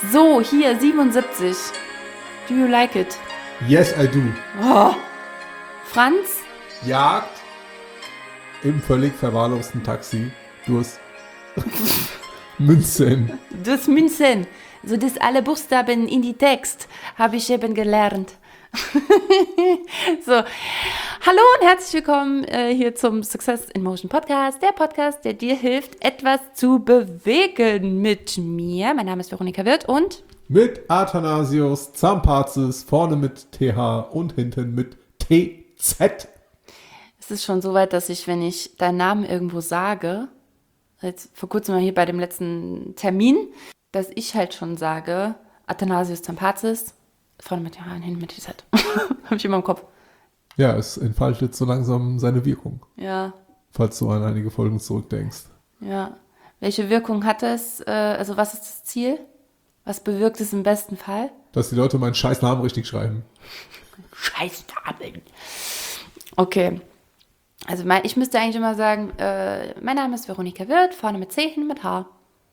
So, hier, 77. Do you like it? Yes, I do. Oh. Franz? Jagd im völlig verwahrlosten Taxi durch München. Das Münzen. So, das alle Buchstaben in die Text habe ich eben gelernt. So, hallo und herzlich willkommen hier zum Success in Motion Podcast, der Podcast, der dir hilft, etwas zu bewegen mit mir. Mein Name ist Veronika Wirth und Mit Athanasius Zampazis, vorne mit TH und hinten mit TZ. es ist schon so weit, dass ich, wenn ich deinen Namen irgendwo sage, jetzt vor kurzem mal hier bei dem letzten Termin, dass ich halt schon sage, Athanasius Zampazis, vorne mit TH und hinten mit TZ. Habe ich immer im Kopf. Ja, es entfaltet so langsam seine Wirkung, Ja, falls du an einige Folgen zurückdenkst. ja. Welche Wirkung hat es? Also was ist das Ziel? Was bewirkt es im besten Fall? Dass die Leute meinen scheiß Namen richtig schreiben. Scheißnamen. Okay. Also ich müsste eigentlich immer sagen, mein Name ist Veronika Wirth, vorne mit C, hinten mit H.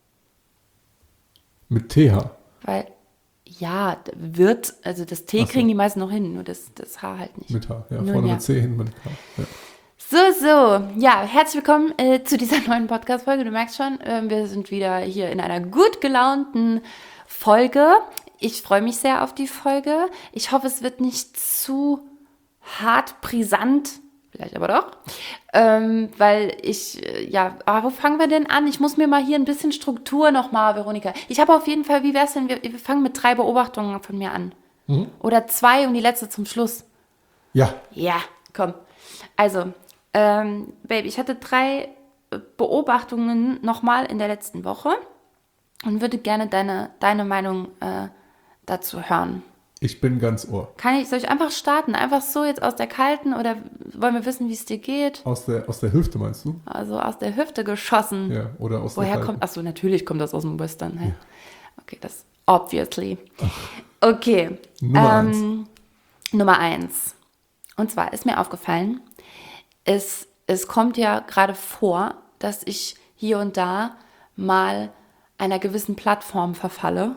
Mit TH. Weil, ja, Wirth, also das T Ach so. kriegen die meisten noch hin, nur das H halt nicht. Mit H, ja. Nun Vorne ja. mit C, hinten mit K. Ja. So. Ja, herzlich willkommen zu dieser neuen Podcast-Folge. Du merkst schon, wir sind wieder hier in einer gut gelaunten Folge. Ich freue mich sehr auf die Folge. Ich hoffe, es wird nicht zu hart brisant, vielleicht aber doch, weil wo fangen wir denn an? Ich muss mir mal hier ein bisschen Struktur nochmal, Veronika. Ich habe auf jeden Fall, wie wär's denn, wir fangen mit 3 Beobachtungen von mir an. Oder 2 und die letzte zum Schluss. Ja, Ja, komm. Also, Baby, ich hatte 3 Beobachtungen nochmal in der letzten Woche und würde gerne deine Meinung dazu hören. ich bin ganz Ohr. Soll ich einfach starten? Einfach so jetzt aus der kalten oder wollen wir wissen, wie es dir geht? Aus der Hüfte meinst du? Also aus der Hüfte geschossen. Ja, oder aus Woher der kommt, achso, natürlich kommt das aus dem Western. Hä? Okay, das obviously. Okay. Nummer 1. Und zwar ist mir aufgefallen, es kommt ja gerade vor, dass ich hier und da mal einer gewissen Plattform verfalle,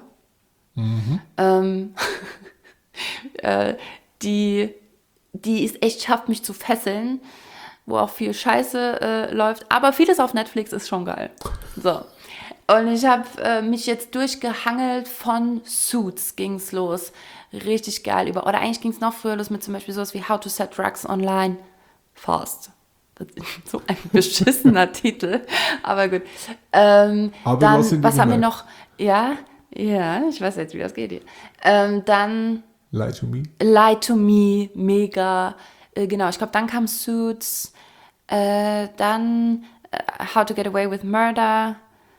die es echt schafft, mich zu fesseln, wo auch viel Scheiße läuft, aber vieles auf Netflix ist schon geil. So. Und ich habe mich jetzt durchgehangelt, von Suits ging's los. Richtig geil. Oder eigentlich ging es noch früher los mit zum Beispiel sowas wie How to Set Drugs Online Fast. Das ist so ein beschissener Titel. Aber gut. Aber Dann, was haben wir noch? Ja, ich weiß jetzt, wie das geht hier. Dann Lie to Me. Lie to Me, mega. Genau, ich glaube, dann kam Suits. Dann How to Get Away with Murder.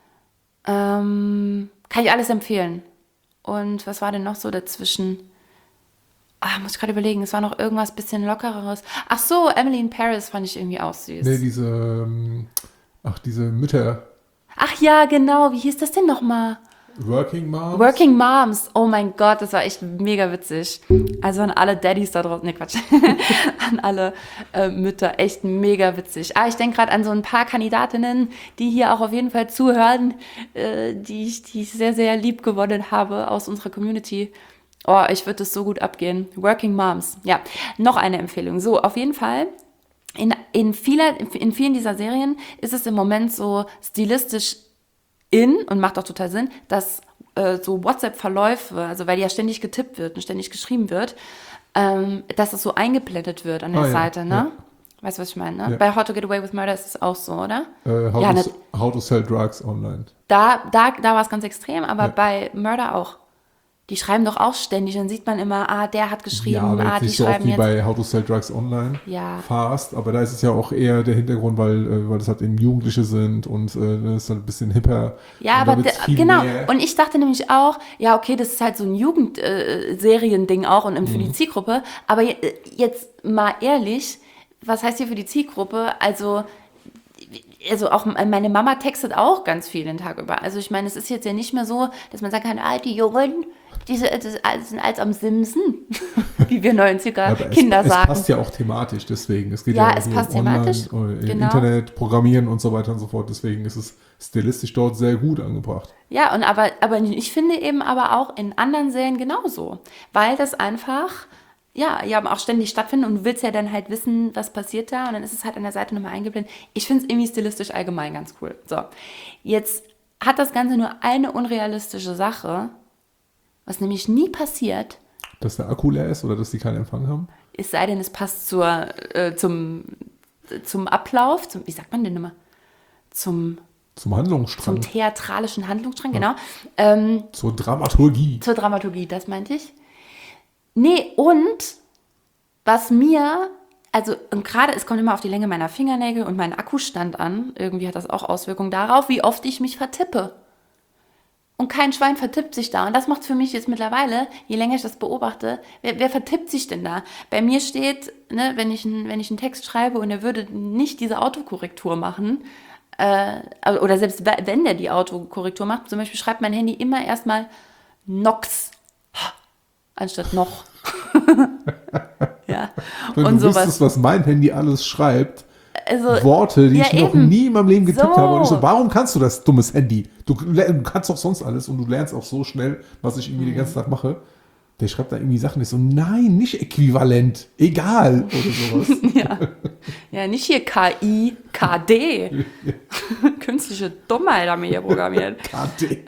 Kann ich alles empfehlen. Und was war denn noch so dazwischen? Muss ich gerade überlegen, es war noch irgendwas bisschen lockereres. Ach so, Emily in Paris fand ich irgendwie auch süß. Nee, diese Mütter. Ach ja, genau, wie hieß das denn nochmal? Working Moms. Working Moms, oh mein Gott, das war echt mega witzig. Also an alle Daddys da draußen, ne Quatsch, an alle Mütter, echt mega witzig. Ich denke gerade an so ein paar Kandidatinnen, die hier auch auf jeden Fall zuhören, die ich sehr, sehr lieb gewonnen habe aus unserer Community. Oh, ich würde das so gut abgehen. Working Moms, ja. Noch eine Empfehlung. So, auf jeden Fall, in vielen dieser Serien ist es im Moment so stilistisch und macht auch total Sinn, dass so WhatsApp-Verläufe, also weil ja ständig getippt wird und ständig geschrieben wird, dass es so eingeblendet wird an der Seite, ne? Ja. Weißt du, was ich meine, ne? Ja. Bei How to Get Away with Murder ist es auch so, oder? How to Sell Drugs Online. Da war es ganz extrem, aber Ja. bei Murder auch. Die schreiben doch auch ständig, dann sieht man immer, der hat Ja, geschrieben, aber jetzt die nicht so oft schreiben wie jetzt. bei How to Sell Drugs Online. Ja. Fast, aber da ist es ja auch eher der Hintergrund, weil das halt eben Jugendliche sind und das ist halt ein bisschen hipper. Ja, und da aber wird's viel genau. mehr. Und ich dachte nämlich auch, ja, okay, das ist halt so ein Jugendseriending auch und für die Zielgruppe. Aber jetzt mal ehrlich, was heißt hier für die Zielgruppe? Also auch meine Mama textet auch ganz viel den Tag über. Also ich meine, es ist jetzt ja nicht mehr so, dass man sagen kann, die Jungen, die sind als am Simsen, wie wir 90er Aber Kinder es sagen. passt ja auch thematisch, deswegen. Es geht Ja, ja es hier passt um thematisch, genau. Internet, Programmieren und so weiter und so fort. Deswegen ist es stilistisch dort sehr gut angebracht. Ja, und aber ich finde eben aber auch in anderen Serien genauso, weil das einfach, ja auch ständig stattfindet und du willst ja dann halt wissen, was passiert da und dann ist es halt an der Seite nochmal eingeblendet. Ich finde es irgendwie stilistisch allgemein ganz cool. So, jetzt hat das Ganze nur eine unrealistische Sache, was nämlich nie passiert, Dass der Akku leer ist oder dass die keinen Empfang haben. es sei denn, es passt zum Ablauf, wie sagt man denn immer? Zum Handlungsstrang. theatralischen Handlungsstrang, genau. Zur Dramaturgie. Zur Dramaturgie, das meinte ich. Nee, und was mir, also und gerade, es kommt immer auf die Länge meiner Fingernägel und meinen Akkustand an. Irgendwie hat das auch Auswirkungen darauf, wie oft ich mich vertippe. Und kein Schwein vertippt sich da. Und das macht für mich jetzt mittlerweile, je länger ich das beobachte, wer vertippt sich denn da? Bei mir steht, ne, wenn ich einen Text schreibe und er würde nicht diese Autokorrektur machen, oder selbst wenn der die Autokorrektur macht, zum Beispiel schreibt mein Handy immer erstmal Nox anstatt noch. Ja. Wenn Und du sowas. wüsstest, was mein Handy alles schreibt, Also, Worte, die ja, ich noch eben. nie in meinem Leben getippt So. habe. Und ich so, warum kannst du das, dummes Handy? Du kannst doch sonst alles und du lernst auch so schnell, was ich irgendwie den ganzen Tag mache. Der schreibt da irgendwie Sachen, ich so, nein, nicht äquivalent, egal oder sowas. ja, nicht hier KI, KD. Künstliche Dummheit haben wir hier programmiert. KD.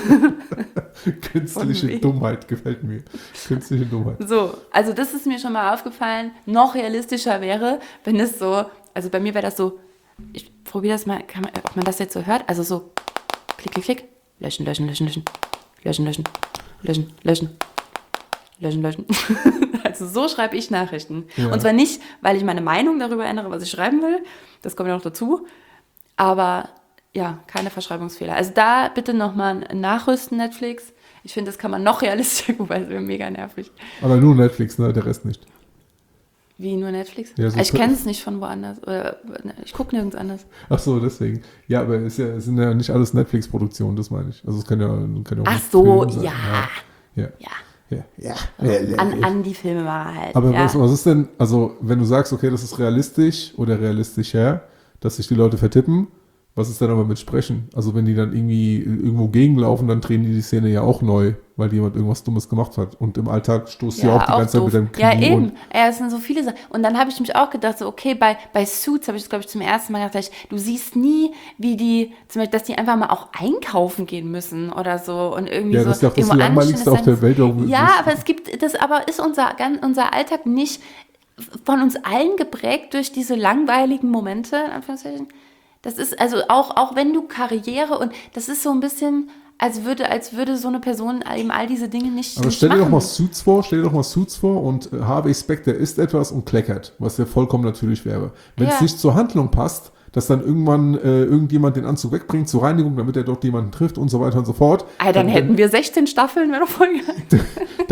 Von Künstliche wegen. Dummheit gefällt mir. Künstliche Dummheit. So, also das ist mir schon mal aufgefallen. Noch realistischer wäre, wenn es so, also bei mir wäre das so, ich probiere das mal, ob man das jetzt so hört. Also so, klick, klick, klick, löschen, löschen, löschen, löschen, löschen, löschen, löschen, löschen. Löschen, löschen. Also so schreibe ich Nachrichten. Ja. Und zwar nicht, weil ich meine Meinung darüber ändere, was ich schreiben will. Das kommt ja noch dazu. Aber ja, keine Verschreibungsfehler. Also da bitte nochmal nachrüsten, Netflix. Ich finde, das kann man noch realistischer, wobei es wäre mega nervig. Aber nur Netflix, ne? Der Rest nicht. Wie, nur Netflix? Ja, so Ich kenne es nicht von woanders. Oder ich gucke nirgends anders. Ach so, deswegen. Ja, aber es sind ja nicht alles Netflix-Produktionen, das meine ich. Also es kann ja auch Ach ein so, Film sein. ja. Ja. Ja. Ja. An die Filmemacher halt. Aber ja. was ist denn, also wenn du sagst, okay, das ist realistisch oder realistischer, dass sich die Leute vertippen, was ist denn aber mit Sprechen? Also wenn die dann irgendwie irgendwo gegenlaufen, dann drehen die Szene ja auch neu, weil jemand irgendwas Dummes gemacht hat. Und im Alltag stoßt ja auch die ganze Zeit mit dem Knie. Ja, eben. Und Ja, es sind so viele Sachen. Und dann habe ich mich auch gedacht, so, okay, bei Suits habe ich das, glaube ich, zum ersten Mal gedacht, du siehst nie, wie die, zum Beispiel, dass die einfach mal auch einkaufen gehen müssen oder so. Und irgendwie ja, so. das ist ja auch das irgendwo Langweiligste auf der Welt. Ja, aber es gibt, das aber ist unser Alltag nicht von uns allen geprägt durch diese langweiligen Momente, in Anführungszeichen. Das ist, also auch wenn du Karriere und das ist so ein bisschen, als würde so eine Person eben all diese Dinge nicht Aber nicht stell dir doch machen. mal Suits vor und Harvey Specter isst etwas und kleckert, was ja vollkommen natürlich wäre. Wenn es Ja. nicht zur Handlung passt, dass dann irgendwann irgendjemand den Anzug wegbringt zur Reinigung, damit er dort jemanden trifft und so weiter und so fort. Dann hätten wir 16 Staffeln, wäre doch voll geil.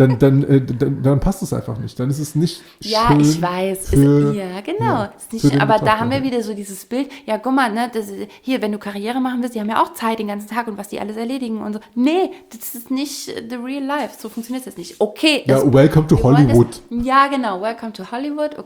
Dann passt es einfach nicht. Dann ist es nicht Ja, schön ich weiß. Ja, genau. ja, Ist nicht, für den aber da Betrachter. haben wir wieder so dieses Bild, ja, guck mal, ne, hier, wenn du Karriere machen willst, die haben ja auch Zeit den ganzen Tag und was die alles erledigen und so. Nee, das ist nicht the real life. So funktioniert es jetzt nicht. Okay. Ja, welcome to wir wollen Hollywood. Ja, genau. Welcome to Hollywood.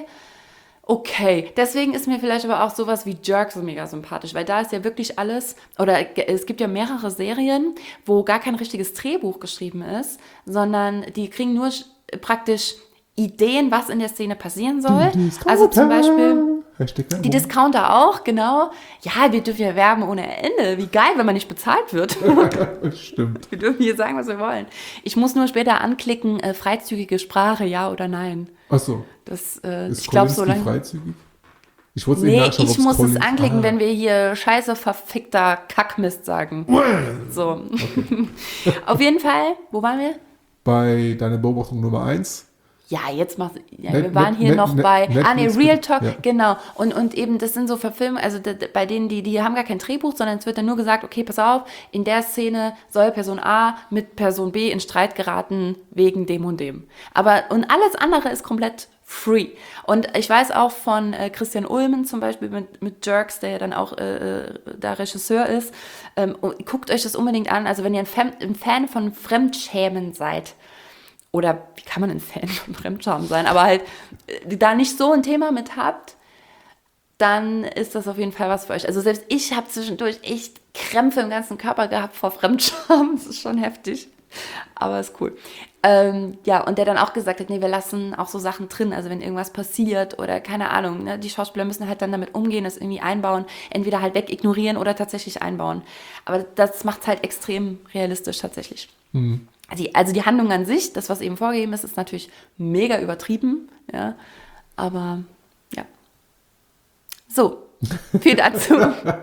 Okay, deswegen ist mir vielleicht aber auch sowas wie Jerk so mega sympathisch, weil da ist ja wirklich alles, oder es gibt ja mehrere Serien, wo gar kein richtiges Drehbuch geschrieben ist, sondern die kriegen nur praktisch Ideen, was in der Szene passieren soll. Also zum Beispiel die Discounter auch, genau. Ja, wir dürfen ja werben ohne Ende. Wie geil, wenn man nicht bezahlt wird. Stimmt. Wir dürfen hier sagen, was wir wollen. Ich muss nur später anklicken, freizügige Sprache, ja oder nein. Achso. Das, Ist ich glaube, so Kolinsky lange. freizügig? Ich wollte Nee, nachschauen, ich ob's muss es Collins- anklicken, Ah. wenn wir hier scheiße verfickter Kackmist sagen. So. Okay. Auf jeden Fall, wo waren wir? Bei deiner Beobachtung Nummer 1, Ja, jetzt machst ja, wir waren hier noch bei, Real Talk, ja. Genau. Und eben, das sind so Verfilmungen, also bei denen, die haben gar kein Drehbuch, sondern es wird dann nur gesagt, okay, pass auf, in der Szene soll Person A mit Person B in Streit geraten wegen dem und dem. Und alles andere ist komplett free. Und ich weiß auch von Christian Ulmen zum Beispiel mit Jerks, der ja dann auch da Regisseur ist, guckt euch das unbedingt an, also wenn ihr ein Fan von Fremdschämen seid, oder wie kann man ein Fan von Fremdscham sein, aber halt da nicht so ein Thema mit habt, dann ist das auf jeden Fall was für euch. Also selbst ich habe zwischendurch echt Krämpfe im ganzen Körper gehabt vor Fremdscham. Das ist schon heftig, aber ist cool. Ja, und der dann auch gesagt hat, nee, wir lassen auch so Sachen drin, also wenn irgendwas passiert oder keine Ahnung, ne, die Schauspieler müssen halt dann damit umgehen, das irgendwie einbauen, entweder halt wegignorieren oder tatsächlich einbauen. Aber das macht es halt extrem realistisch tatsächlich. Mhm. Also die Handlung an sich, das, was eben vorgegeben ist, ist natürlich mega übertrieben, ja, aber ja. So, viel dazu.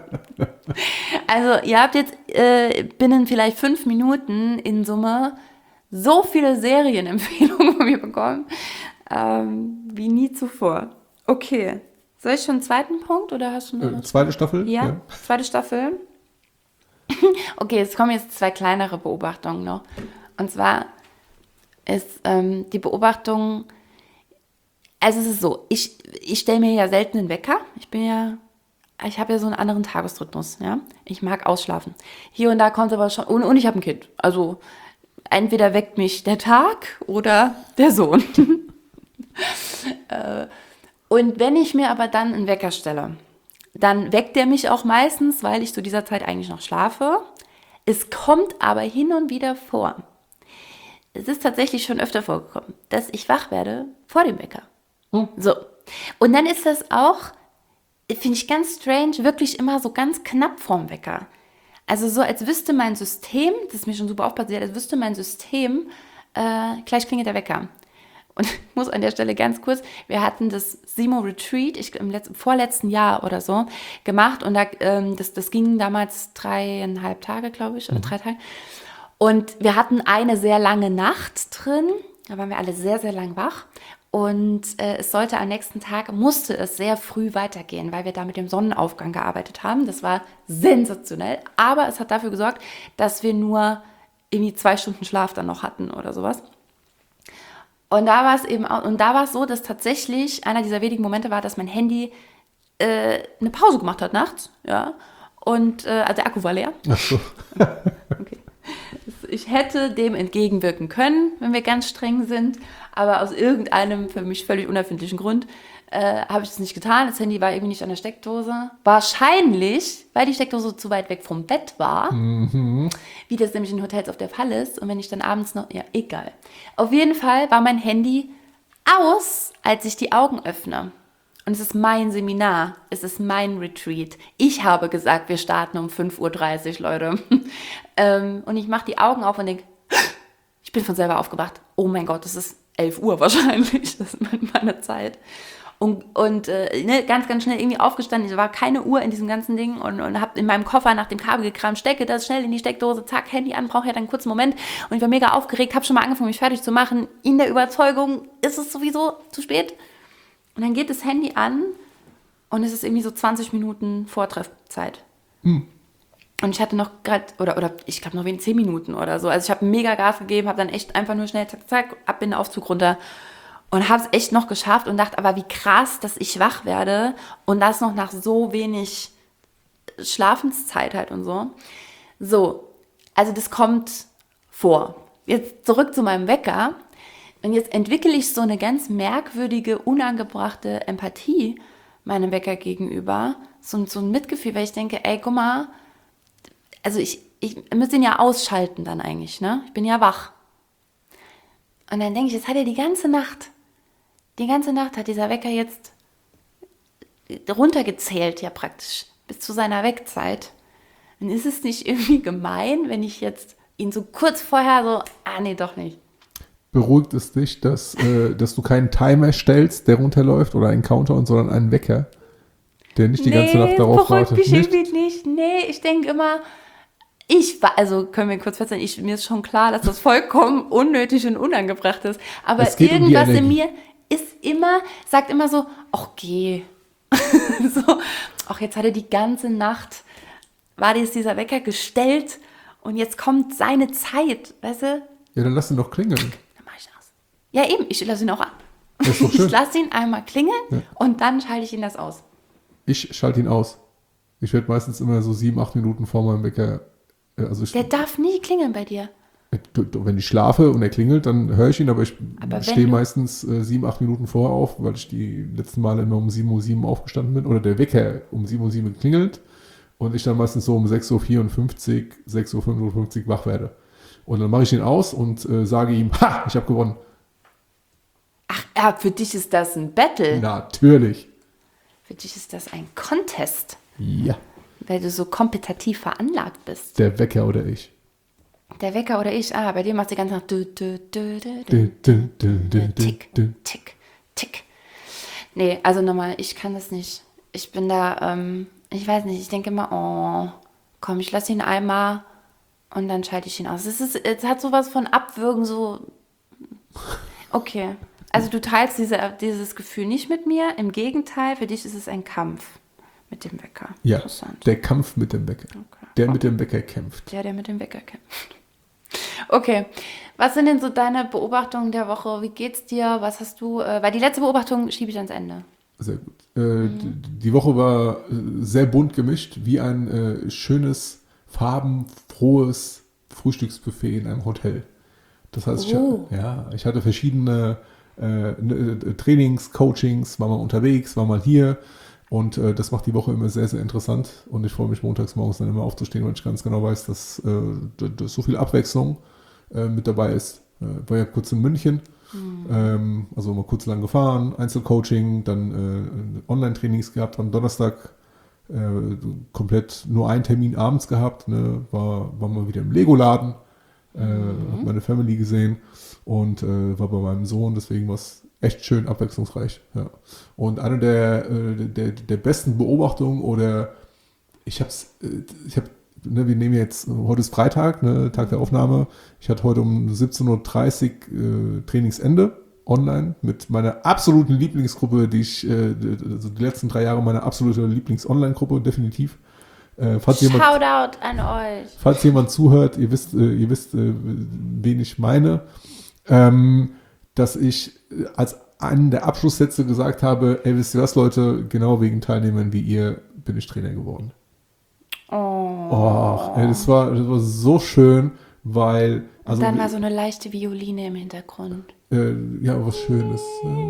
Also ihr habt jetzt binnen vielleicht 5 Minuten in Summe so viele Serienempfehlungen von mir bekommen, wie nie zuvor. Okay, soll ich schon einen zweiten Punkt oder hast du noch zweite Staffel? Ja, zweite Staffel. Okay, es kommen jetzt 2 kleinere Beobachtungen noch. Und zwar ist die Beobachtung, also es ist so, ich stelle mir ja selten einen Wecker. Ich habe ja so einen anderen Tagesrhythmus, ja. Ich mag ausschlafen. Hier und da kommt aber schon, und ich habe ein Kind. Also entweder weckt mich der Tag oder der Sohn. Und wenn ich mir aber dann einen Wecker stelle, dann weckt der mich auch meistens, weil ich zu dieser Zeit eigentlich noch schlafe. Es kommt aber hin und wieder vor. Es ist tatsächlich schon öfter vorgekommen, dass ich wach werde vor dem Wecker. So. Und dann ist das auch, finde ich ganz strange, wirklich immer so ganz knapp vorm Wecker. Also so, als wüsste mein System, das ist mir schon super oft passiert, als wüsste mein System, gleich klingelt der Wecker. Und ich muss an der Stelle ganz kurz, wir hatten das Simo Retreat, im vorletzten Jahr oder so, gemacht und das ging damals 3,5 Tage, glaube ich, oder 3 Tage. Und wir hatten eine sehr lange Nacht drin, da waren wir alle sehr, sehr lang wach. Und es sollte am nächsten Tag, musste es sehr früh weitergehen, weil wir da mit dem Sonnenaufgang gearbeitet haben. Das war sensationell, aber es hat dafür gesorgt, dass wir nur irgendwie 2 Stunden Schlaf dann noch hatten oder sowas. Und da war es eben auch, und da war es so, dass tatsächlich einer dieser wenigen Momente war, dass mein Handy eine Pause gemacht hat nachts, ja. Und also der Akku war leer. Ach so. Okay. Ich hätte dem entgegenwirken können, wenn wir ganz streng sind, aber aus irgendeinem für mich völlig unerfindlichen Grund habe ich das nicht getan. Das Handy war irgendwie nicht an der Steckdose. Wahrscheinlich, weil die Steckdose zu weit weg vom Bett war, wie das nämlich in Hotels auf der Fall ist. Und wenn ich dann abends noch, ja, egal. Auf jeden Fall war mein Handy aus, als ich die Augen öffne. Und es ist mein Seminar, es ist mein Retreat. Ich habe gesagt, wir starten um 5:30 Uhr, Leute. Und ich mache die Augen auf und denke, ich bin von selber aufgewacht. Oh mein Gott, das ist 11 Uhr wahrscheinlich, das ist meine Zeit. Und ganz, ganz schnell irgendwie aufgestanden. Es war keine Uhr in diesem ganzen Ding und habe in meinem Koffer nach dem Kabel gekramt, stecke das schnell in die Steckdose, zack, Handy an, brauche ja dann einen kurzen Moment. Und ich war mega aufgeregt, habe schon mal angefangen, mich fertig zu machen. In der Überzeugung, ist es sowieso zu spät. Und dann geht das Handy an und es ist irgendwie so 20 Minuten Vortreffzeit. Und ich hatte noch gerade, oder ich glaube noch wenig 10 Minuten oder so. Also ich habe mega Gas gegeben, habe dann echt einfach nur schnell zack, zack, ab in den Aufzug runter. Und habe es echt noch geschafft und dachte, aber wie krass, dass ich wach werde und das noch nach so wenig Schlafenszeit halt und so. So, also das kommt vor. Jetzt zurück zu meinem Wecker. Und jetzt entwickle ich so eine ganz merkwürdige, unangebrachte Empathie meinem Wecker gegenüber. So ein Mitgefühl, weil ich denke, ey, guck mal, also ich müsste ihn ja ausschalten dann eigentlich, ne? Ich bin ja wach. Und dann denke ich, jetzt hat er die ganze Nacht hat dieser Wecker jetzt runtergezählt, ja praktisch, bis zu seiner Wegzeit. Dann ist es nicht irgendwie gemein, wenn ich jetzt ihn so kurz vorher so, nee, doch nicht. Beruhigt es dich, dass du keinen Timer stellst, der runterläuft oder einen Countdown, sondern einen Wecker, der nicht die ganze Nacht darauf wartet? Nee, beruhigt mich irgendwie nicht. Nee, ich denke immer, also können wir kurz feststellen, mir ist schon klar, dass das vollkommen unnötig und unangebracht ist. Aber Es geht um die irgendwas in Energie. mir sagt immer so, ach geh. So, ach jetzt hat er die ganze Nacht, war jetzt dieser Wecker gestellt und jetzt kommt seine Zeit, weißt du? Ja, dann lass ihn doch klingeln. Dann mach ich aus. Ja eben, ich lasse ihn auch ab. Das ist doch schön. Ich lasse ihn einmal klingeln und dann schalte ich ihn das aus. Ich schalte ihn aus. Ich werde meistens immer so 7-8 Minuten vor meinem Wecker, Der darf nie klingeln bei dir. wenn ich schlafe und er klingelt, dann höre ich ihn, aber ich Aber stehe wenn du- meistens 7-8 Minuten vorher auf, weil ich die letzten Male immer um 7:07 Uhr aufgestanden bin oder der Wecker um 7:07 Uhr klingelt und ich dann meistens so um 6:54 Uhr, 6:55 Uhr wach werde. Und dann mache ich ihn aus und sage ihm, ha, ich habe gewonnen. Ach ja, für dich ist das ein Battle. Natürlich. Für dich ist das ein Contest, Ja, weil du so kompetitiv veranlagt bist. der Wecker oder ich. Der Wecker oder ich, bei dir macht die ganze Nacht tick, tick, tick. Nee, also nochmal, ich kann das nicht. Ich bin da, ich weiß nicht, ich denke immer, oh, komm, ich lasse ihn einmal und dann schalte ich ihn aus. Es hat sowas von Abwürgen, so, okay. Also du teilst dieses Gefühl nicht mit mir, im Gegenteil, für dich ist es ein Kampf mit dem Wecker. Ja, Interessant. der Kampf mit dem Wecker. Okay. Der mit dem Wecker kämpft. Der mit dem Wecker kämpft. Okay, was sind denn so deine Beobachtungen der Woche? Wie geht's dir? Was hast du? Weil die letzte Beobachtung schiebe ich ans Ende. Sehr gut. Die Woche war sehr bunt gemischt, wie ein schönes, farbenfrohes Frühstücksbuffet in einem Hotel. Das heißt, ich hatte verschiedene Trainings, Coachings, war mal unterwegs, war mal hier. Und das macht die Woche immer sehr, sehr interessant. Und ich freue mich montags morgens dann immer aufzustehen, weil ich ganz genau weiß, dass so viel Abwechslung mit dabei ist. War ja kurz in München, also mal kurz lang gefahren, Einzelcoaching, dann Online-Trainings gehabt am Donnerstag, komplett nur einen Termin abends gehabt, ne, war mal wieder im Lego-Laden, habe meine Family gesehen und war bei meinem Sohn, deswegen war es echt schön abwechslungsreich. Ja. Und eine der besten Beobachtungen oder wir nehmen jetzt, heute ist Freitag, ne, Tag der Aufnahme. Ich hatte heute um 17:30 Uhr Trainingsende online mit meiner absoluten Lieblingsgruppe, also die letzten 3 Jahre meine absolute Lieblings-Online-Gruppe, definitiv. Shoutout an euch. Falls jemand zuhört, ihr wisst, wen ich meine, dass ich als einen der Abschlusssätze gesagt habe, ey, wisst ihr was, Leute, genau wegen Teilnehmern wie ihr bin ich Trainer geworden. Oh, ey, das war so schön, weil... Also, dann war so eine leichte Violine im Hintergrund. Ja, was Schönes.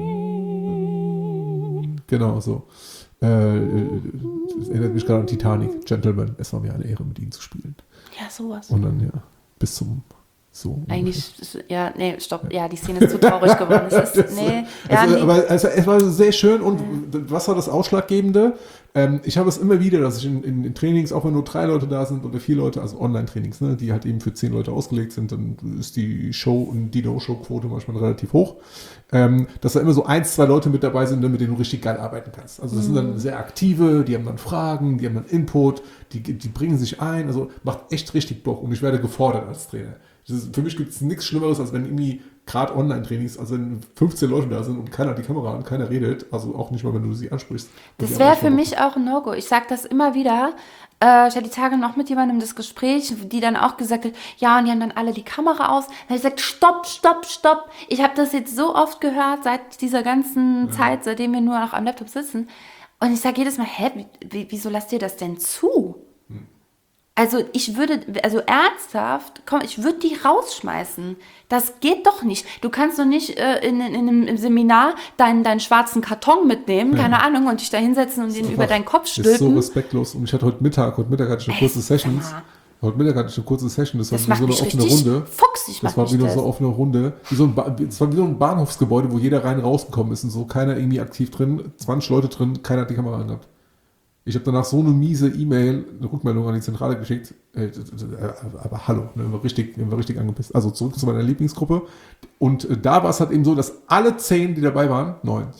Genau so. Das erinnert mich gerade an Titanic. Gentlemen, es war mir eine Ehre, mit ihnen zu spielen. Ja, sowas. Und dann, ja, bis zum... So. Eigentlich, ja, nee, stopp. Ja, die Szene ist zu traurig geworden. Es ist, nee, ja, nee. Aber es war sehr schön und was war das Ausschlaggebende? Ich habe es immer wieder, dass ich in Trainings, auch wenn nur 3 Leute da sind oder 4 Leute, also Online-Trainings, ne, die halt eben für 10 Leute ausgelegt sind, dann ist die Show- und die No-Show-Quote manchmal relativ hoch, dass da immer so 1, 2 Leute mit dabei sind, mit denen du richtig geil arbeiten kannst. Also das sind dann sehr aktive, die haben dann Fragen, die haben dann Input, die bringen sich ein, also macht echt richtig Bock und ich werde gefordert als Trainer. Für mich gibt es nichts Schlimmeres, als wenn irgendwie gerade Online-Trainings, also wenn 15 Leute da sind und keiner hat die Kamera an, keiner redet, also auch nicht mal, wenn du sie ansprichst. Das wäre für mich auch ein No-Go. Ich sage das immer wieder. Ich hatte die Tage noch mit jemandem das Gespräch, die dann auch gesagt hat, ja, und die haben dann alle die Kamera aus. Dann habe ich gesagt, stopp, stopp, stopp. Ich habe das jetzt so oft gehört, seit dieser ganzen Zeit, seitdem wir nur noch am Laptop sitzen. Und ich sage jedes Mal, wieso lasst ihr das denn zu? Also ernsthaft, komm, ich würde die rausschmeißen. Das geht doch nicht. Du kannst doch nicht in einem Seminar deinen schwarzen Karton mitnehmen, keine Ahnung, und dich da hinsetzen und den über deinen Kopf stülpen. Das ist so respektlos. Und ich hatte heute Mittag hatte ich eine kurze Session. Heute Mittag hatte ich eine kurze Session, das war wie so eine offene Runde. Fuchsig, das war wie so eine offene Runde. Es war wie so ein Bahnhofsgebäude, wo jeder rein rausgekommen ist und so keiner irgendwie aktiv drin, 20 Leute drin, keiner hat die Kamera angehabt. Ich habe danach so eine miese E-Mail, eine Rückmeldung an die Zentrale geschickt. Aber hallo, ne, wir waren richtig angepisst. Also zurück zu meiner Lieblingsgruppe. Und da war es halt eben so, dass alle 9, die dabei waren,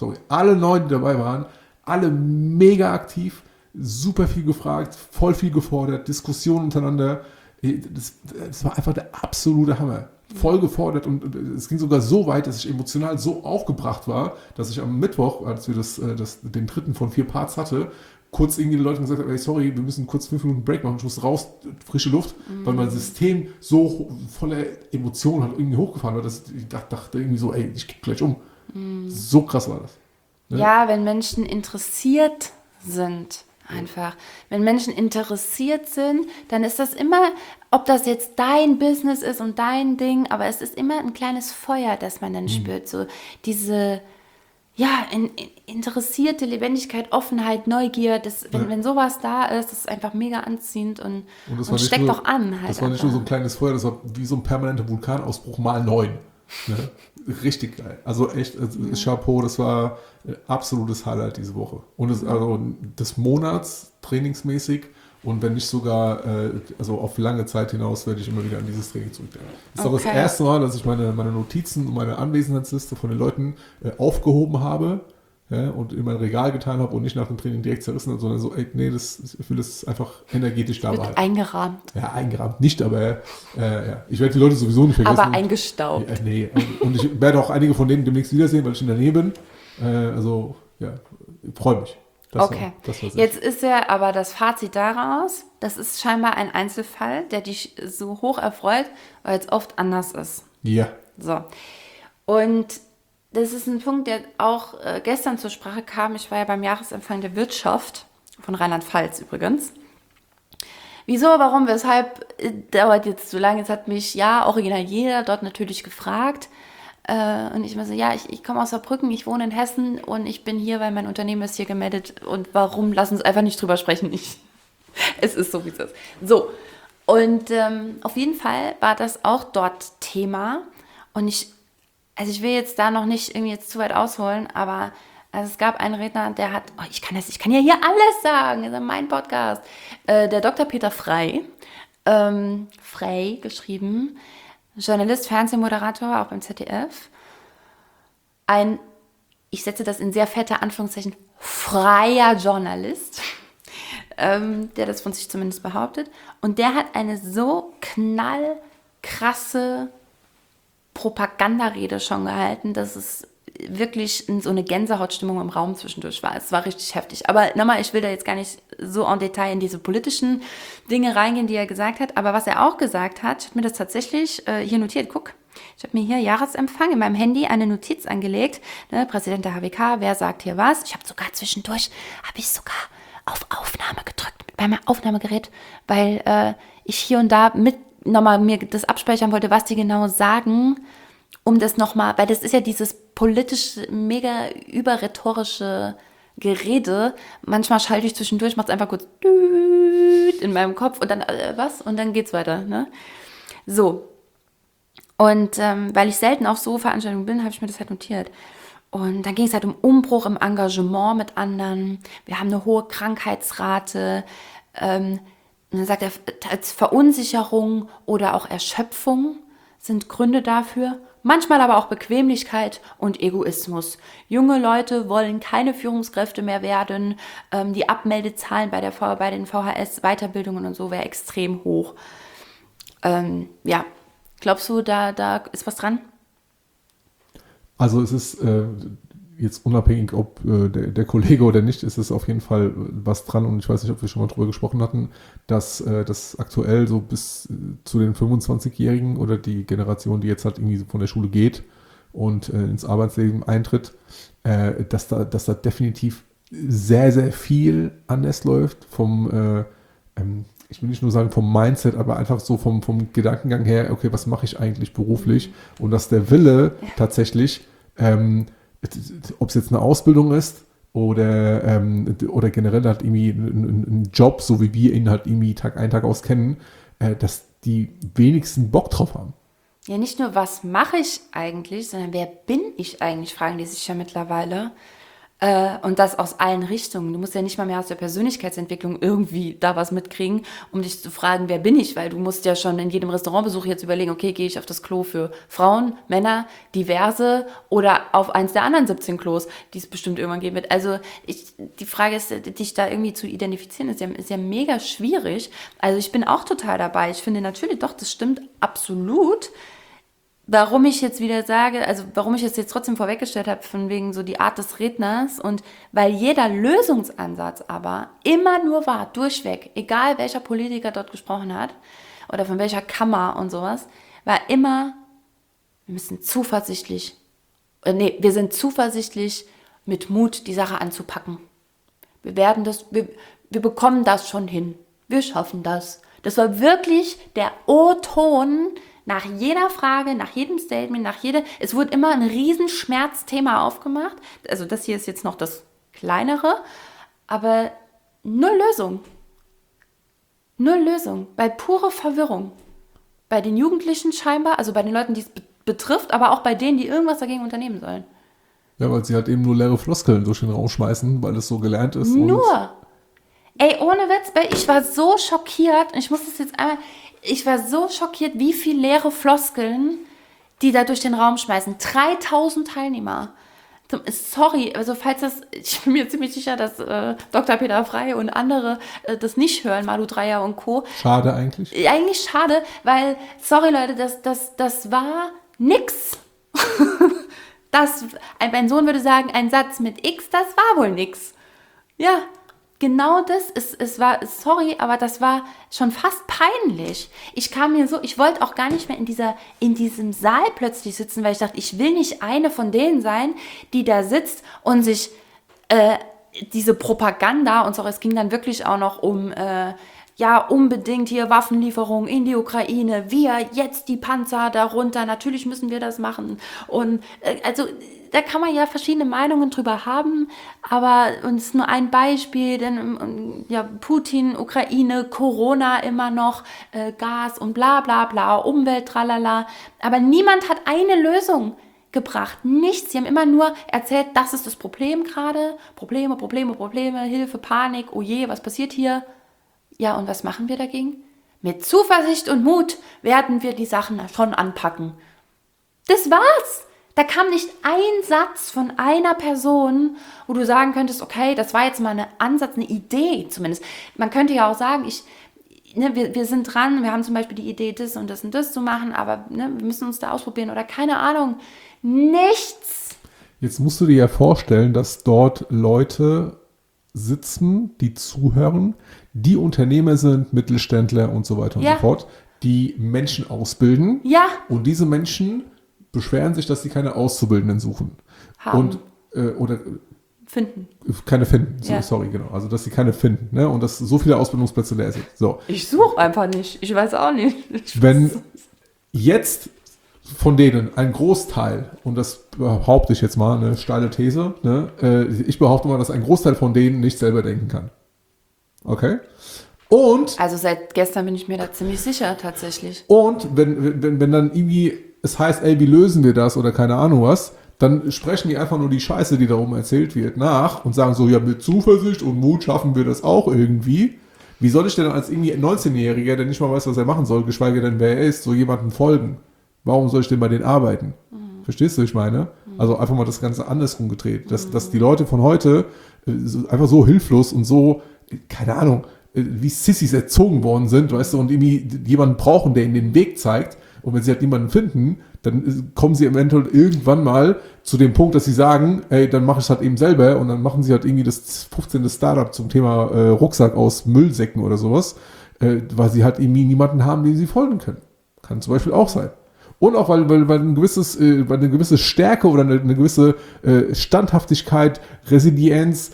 alle mega aktiv, super viel gefragt, voll viel gefordert, Diskussionen untereinander. Das war einfach der absolute Hammer. Voll gefordert und es ging sogar so weit, dass ich emotional so aufgebracht war, dass ich am Mittwoch, als wir den dritten von 4 Parts hatte, kurz irgendwie den Leuten gesagt habe, ey, sorry, wir müssen kurz 5 Minuten Break machen, ich muss raus, frische Luft, weil mein System so voller Emotionen halt irgendwie hochgefahren war, dass ich dachte irgendwie so, ey, ich kipp gleich um. So krass war das. Ne? Ja, wenn Menschen interessiert sind, einfach. Wenn Menschen interessiert sind, dann ist das immer, ob das jetzt dein Business ist und dein Ding, aber es ist immer ein kleines Feuer, das man dann spürt. So diese, ja, interessierte Lebendigkeit, Offenheit, Neugier, wenn sowas da ist, das ist einfach mega anziehend und steckt doch an. Halt das war nicht nur so ein kleines Feuer, das war wie so ein permanenter Vulkanausbruch mal 9. Ne? Richtig geil. Also echt, Chapeau, das war absolutes Highlight diese Woche. Und also des Monats trainingsmäßig und wenn nicht sogar, also auf lange Zeit hinaus werde ich immer wieder an dieses Training zurückdenken. Das ist auch das erste Mal, dass ich meine Notizen und meine Anwesenheitsliste von den Leuten aufgehoben habe, ja, und in mein Regal getan habe und nicht nach dem Training direkt zerrissen habe, sondern so, ey, nee, ich will das einfach energetisch da behalten. Eingerahmt. Ja, eingerahmt nicht, aber ja, ich werde die Leute sowieso nicht vergessen. Aber eingestaubt. Ja, nee, und ich werde auch einige von denen demnächst wiedersehen, weil ich in der Nähe bin. Also, ja, freue mich. Das war Jetzt ist ja aber das Fazit daraus, das ist scheinbar ein Einzelfall, der dich so hoch erfreut, weil es oft anders ist. Ja. So. Und das ist ein Punkt, der auch gestern zur Sprache kam. Ich war ja beim Jahresempfang der Wirtschaft von Rheinland-Pfalz übrigens. Wieso, warum, weshalb, dauert jetzt so lange. Jetzt hat mich original jeder dort natürlich gefragt. Und ich immer so, ich komme aus Saarbrücken, ich wohne in Hessen und ich bin hier, weil mein Unternehmen ist hier gemeldet. Und warum? Lass uns einfach nicht drüber sprechen. Es ist so, wie es ist. So, und auf jeden Fall war das auch dort Thema. Und ich will jetzt da noch nicht irgendwie jetzt zu weit ausholen, aber es gab einen Redner, der hat, ich kann ja hier alles sagen, das ist mein Podcast, der Dr. Peter Frey, Frey geschrieben, Journalist, Fernsehmoderator, auch beim ZDF, ich setze das in sehr fette Anführungszeichen, freier Journalist, der das von sich zumindest behauptet, und der hat eine so knallkrasse Propagandarede schon gehalten, dass es wirklich so eine Gänsehautstimmung im Raum zwischendurch war. Es war richtig heftig. Aber nochmal, ich will da jetzt gar nicht so en Detail in diese politischen Dinge reingehen, die er gesagt hat. Aber was er auch gesagt hat, ich habe mir das tatsächlich hier notiert. Guck, ich habe mir hier Jahresempfang in meinem Handy eine Notiz angelegt. Ne, Präsident der HWK, wer sagt hier was? Ich habe sogar zwischendurch, auf Aufnahme gedrückt bei meinem Aufnahmegerät, weil ich hier und da nochmal mir das abspeichern wollte, was die genau sagen, um das nochmal, weil das ist ja dieses politische, mega überrhetorische Gerede. Manchmal schalte ich zwischendurch, mache es einfach kurz in meinem Kopf und dann was? Und dann geht's weiter. Ne? So. Und weil ich selten auf so Veranstaltungen bin, habe ich mir das halt notiert. Und dann ging es halt um Umbruch im Engagement mit anderen. Wir haben eine hohe Krankheitsrate. Und dann sagt er, als Verunsicherung oder auch Erschöpfung sind Gründe dafür. Manchmal aber auch Bequemlichkeit und Egoismus. Junge Leute wollen keine Führungskräfte mehr werden. Die Abmeldezahlen bei den VHS-Weiterbildungen und so wäre extrem hoch. Glaubst du, da ist was dran? Also es ist jetzt unabhängig, ob der Kollege oder nicht, ist es auf jeden Fall was dran. Und ich weiß nicht, ob wir schon mal drüber gesprochen hatten, dass das aktuell so bis zu den 25-Jährigen oder die Generation, die jetzt halt irgendwie von der Schule geht und ins Arbeitsleben eintritt, dass da definitiv sehr, sehr viel anders läuft ich will nicht nur sagen vom Mindset, aber einfach so vom Gedankengang her, okay, was mache ich eigentlich beruflich? Und dass der Wille tatsächlich, ob es jetzt eine Ausbildung ist oder generell halt irgendwie ein Job, so wie wir ihn halt irgendwie Tag ein, Tag aus kennen, dass die wenigsten Bock drauf haben. Ja, nicht nur, was mache ich eigentlich, sondern wer bin ich eigentlich, fragen die sich ja mittlerweile. Und das aus allen Richtungen. Du musst ja nicht mal mehr aus der Persönlichkeitsentwicklung irgendwie da was mitkriegen, um dich zu fragen, wer bin ich? Weil du musst ja schon in jedem Restaurantbesuch jetzt überlegen, okay, gehe ich auf das Klo für Frauen, Männer, diverse oder auf eins der anderen 17 Klos, die es bestimmt irgendwann geben wird. Also die Frage ist, dich da irgendwie zu identifizieren, ist ja mega schwierig. Also ich bin auch total dabei. Ich finde natürlich, doch, das stimmt absolut. Warum ich jetzt wieder sage, also warum ich es jetzt trotzdem vorweggestellt habe, von wegen so die Art des Redners und weil jeder Lösungsansatz aber immer nur war, durchweg, egal welcher Politiker dort gesprochen hat oder von welcher Kammer und sowas, war immer, wir sind zuversichtlich mit Mut, die Sache anzupacken. Wir bekommen das schon hin. Wir schaffen das. Das war wirklich der O-Ton. Nach jeder Frage, nach jedem Statement, es wurde immer ein Riesenschmerzthema aufgemacht. Also das hier ist jetzt noch das kleinere, aber null Lösung. Null Lösung, weil pure Verwirrung. Bei den Jugendlichen scheinbar, also bei den Leuten, die es betrifft, aber auch bei denen, die irgendwas dagegen unternehmen sollen. Ja, weil sie halt eben nur leere Floskeln durch den Raum schmeißen, weil es so gelernt ist. Nur. Ey, ohne Witz, ich war so schockiert, ich war so schockiert, wie viele leere Floskeln die da durch den Raum schmeißen. 3000 Teilnehmer. Sorry, also ich bin mir ziemlich sicher, dass Dr. Peter Frey und andere das nicht hören, Malu Dreyer und Co. Schade eigentlich. Eigentlich schade, weil, sorry Leute, das war nix. Mein Sohn würde sagen, ein Satz mit X, das war wohl nix. Ja, genau das, es war, sorry, aber das war schon fast peinlich. Ich wollte auch gar nicht mehr in diesem Saal plötzlich sitzen, weil ich dachte, ich will nicht eine von denen sein, die da sitzt und sich diese Propaganda, und so, es ging dann wirklich auch noch um, unbedingt hier Waffenlieferungen in die Ukraine, wir jetzt die Panzer darunter, natürlich müssen wir das machen. Und also da kann man ja verschiedene Meinungen drüber haben, aber uns ist nur ein Beispiel, denn Putin, Ukraine, Corona immer noch, Gas und bla bla bla, Umwelt, tralala, aber niemand hat eine Lösung gebracht, nichts. Sie haben immer nur erzählt, das ist das Problem gerade, Probleme, Hilfe, Panik, oh je, was passiert hier? Ja, und was machen wir dagegen? Mit Zuversicht und Mut werden wir die Sachen schon anpacken. Das war's. Da kam nicht ein Satz von einer Person, wo du sagen könntest, okay, das war jetzt mal ein Ansatz, eine Idee zumindest. Man könnte ja auch sagen, wir sind dran, wir haben zum Beispiel die Idee, das und das zu machen, aber wir müssen uns da ausprobieren oder keine Ahnung. Nichts. Jetzt musst du dir ja vorstellen, dass dort Leute sitzen, die zuhören, die Unternehmer sind, Mittelständler und so weiter und so fort, die Menschen ausbilden. Ja. Und diese Menschen beschweren sich, dass sie keine Auszubildenden suchen. Haben. Oder finden. Keine finden. Sorry, genau. Also, dass sie keine finden. Ne? Und dass so viele Ausbildungsplätze leer sind. So. Ich suche einfach nicht. Ich weiß auch nicht. Wenn jetzt von denen ein Großteil, und das behaupte ich jetzt mal, eine steile These, ich behaupte mal, dass ein Großteil von denen nicht selber denken kann. Okay? Und also seit gestern bin ich mir da ziemlich sicher, tatsächlich. Und wenn dann irgendwie es heißt, ey, wie lösen wir das oder keine Ahnung was, dann sprechen die einfach nur die Scheiße, die da oben erzählt wird, nach und sagen so, ja, mit Zuversicht und Mut schaffen wir das auch irgendwie. Wie soll ich denn als irgendwie 19-Jähriger, der nicht mal weiß, was er machen soll, geschweige denn, wer er ist, so jemandem folgen? Warum soll ich denn bei denen arbeiten? Verstehst du, was ich meine? Also einfach mal das Ganze andersrum gedreht. Dass die Leute von heute einfach so hilflos und so, keine Ahnung, wie Sissys erzogen worden sind, weißt du, und irgendwie jemanden brauchen, der ihnen den Weg zeigt. Und wenn sie halt niemanden finden, dann kommen sie eventuell irgendwann mal zu dem Punkt, dass sie sagen, ey, dann mache ich es halt eben selber und dann machen sie halt irgendwie das 15. Startup zum Thema Rucksack aus Müllsäcken oder sowas, weil sie halt irgendwie niemanden haben, dem sie folgen können. Kann zum Beispiel auch sein. Und auch, weil eine gewisse Stärke oder eine gewisse Standhaftigkeit, Resilienz,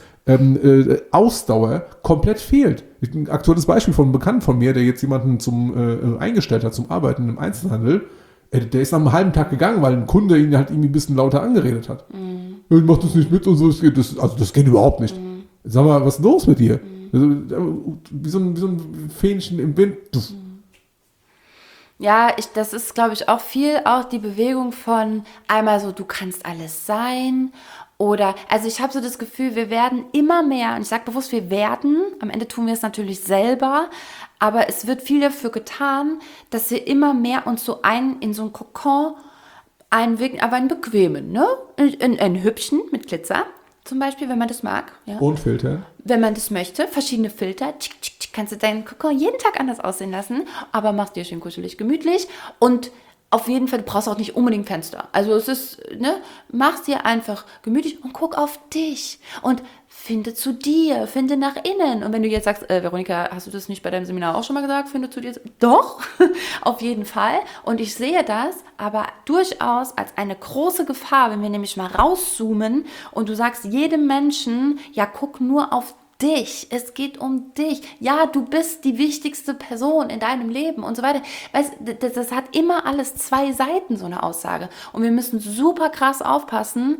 Ausdauer komplett fehlt. Ein aktuelles Beispiel von einem Bekannten von mir, der jetzt jemanden eingestellt hat zum Arbeiten im Einzelhandel, der ist nach einem halben Tag gegangen, weil ein Kunde ihn halt irgendwie ein bisschen lauter angeredet hat. Ich mach das nicht mit und so, das geht überhaupt nicht. Sag mal, was ist los mit dir? Also, wie so ein Fähnchen im Wind. Ja, das ist, glaube ich, auch viel auch die Bewegung von einmal so, du kannst alles sein. Oder, also ich habe so das Gefühl, wir werden immer mehr, und ich sage bewusst, wir werden, am Ende tun wir es natürlich selber, aber es wird viel dafür getan, dass wir immer mehr uns so in so einen Kokon einwickeln, aber einen bequemen, ne? Einen hübschen mit Glitzer. Zum Beispiel, wenn man das mag. Ja. Und Filter. Wenn man das möchte, verschiedene Filter, kannst du deinen Kokon jeden Tag anders aussehen lassen, aber machst dir schön kuschelig, gemütlich und auf jeden Fall, du brauchst auch nicht unbedingt Fenster. Also es ist, ne, mach's dir einfach gemütlich und guck auf dich und finde zu dir, finde nach innen. Und wenn du jetzt sagst, Veronika, hast du das nicht bei deinem Seminar auch schon mal gesagt, finde zu dir? Doch, auf jeden Fall. Und ich sehe das, aber durchaus als eine große Gefahr, wenn wir nämlich mal rauszoomen und du sagst jedem Menschen, ja, guck nur auf dich, es geht um dich. Ja, du bist die wichtigste Person in deinem Leben und so weiter. Weißt, das hat immer alles zwei Seiten, so eine Aussage. Und wir müssen super krass aufpassen,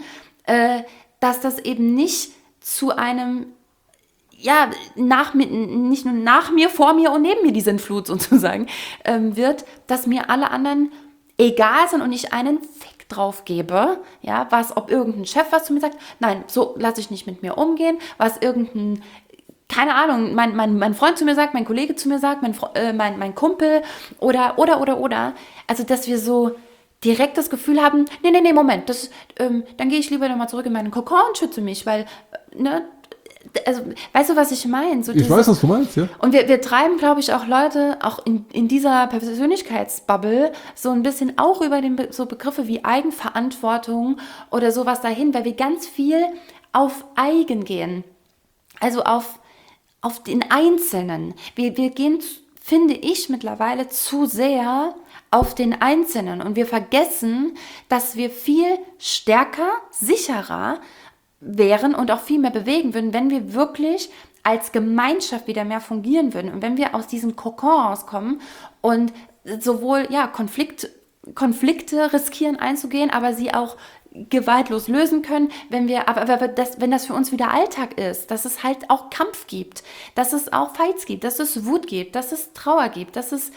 dass das eben nicht zu einem, ja, nicht nur nach mir, vor mir und neben mir die Sintflut sozusagen wird, dass mir alle anderen egal sind und ich einen Fick drauf gebe, ja, ob irgendein Chef was zu mir sagt, nein, so lasse ich nicht mit mir umgehen, was irgendein, keine Ahnung, mein Freund zu mir sagt, mein Kollege zu mir sagt, mein Kumpel oder, also dass wir so direkt das Gefühl haben, nee, Moment, dann gehe ich lieber nochmal zurück in meinen Kokon und schütze mich, weil, ne, also, weißt du, was ich meine? So ich weiß, was du meinst, ja. Und wir treiben, glaube ich, auch Leute, auch in dieser Persönlichkeitsbubble, so ein bisschen auch über so Begriffe wie Eigenverantwortung oder sowas dahin, weil wir ganz viel auf Eigen gehen. Also auf den Einzelnen. Wir gehen, finde ich, mittlerweile zu sehr auf den Einzelnen und wir vergessen, dass wir viel stärker, sicherer wären und auch viel mehr bewegen würden, wenn wir wirklich als Gemeinschaft wieder mehr fungieren würden und wenn wir aus diesem Kokon rauskommen und sowohl ja Konflikte riskieren einzugehen, aber sie auch gewaltlos lösen können, wenn das für uns wieder Alltag ist, dass es halt auch Kampf gibt, dass es auch Fights gibt, dass es Wut gibt, dass es Trauer gibt, dass es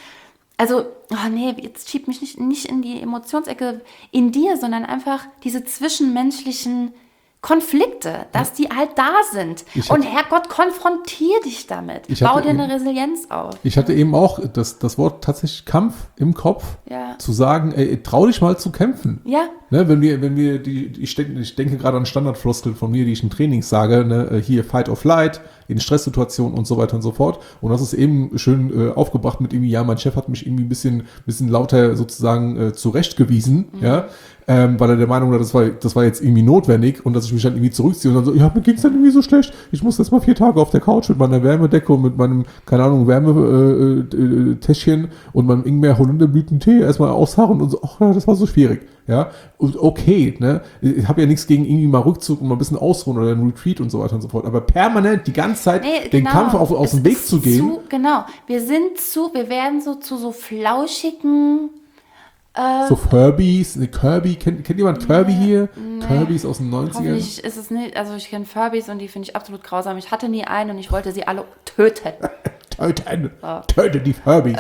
jetzt schieb mich nicht in die Emotionsecke in dir, sondern einfach diese zwischenmenschlichen Konflikte, dass die halt da sind. Und Herrgott, konfrontier dich damit. Bau dir eine Resilienz auf. Ich hatte eben auch das Wort tatsächlich Kampf im Kopf, zu sagen, ey, trau dich mal zu kämpfen. Ja. Ne, wenn wir ich denke gerade an Standardfloskeln von mir, die ich in Trainings sage, ne, hier Fight or Flight, in Stresssituationen und so weiter und so fort. Und das ist eben schön aufgebracht mit irgendwie, ja, mein Chef hat mich irgendwie ein bisschen lauter sozusagen zurechtgewiesen, ja. Weil er der Meinung war, das war jetzt irgendwie notwendig und dass ich mich dann irgendwie zurückziehe und dann so, ja, mir ging's dann irgendwie so schlecht. Ich muss jetzt mal 4 Tage auf der Couch mit meiner Wärmedecke und mit meinem, keine Ahnung, Wärmetäschchen und meinem Ingwer Holunderblütentee erstmal ausharren und so, ach ja, das war so schwierig. Ja, und okay, ne, ich habe ja nichts gegen irgendwie mal Rückzug und mal ein bisschen ausruhen oder ein Retreat und so weiter und so fort, aber permanent die ganze Zeit den Kampf aus dem Weg zu gehen. Wir werden so zu so flauschigen so Furbies, Kirby, kennt jemand Kirby hier? Nee. Kirbys aus den 90ern? Hoffentlich ist es nicht, also ich kenne Furbies und die finde ich absolut grausam. Ich hatte nie einen und ich wollte sie alle töten. Töte die Furbies.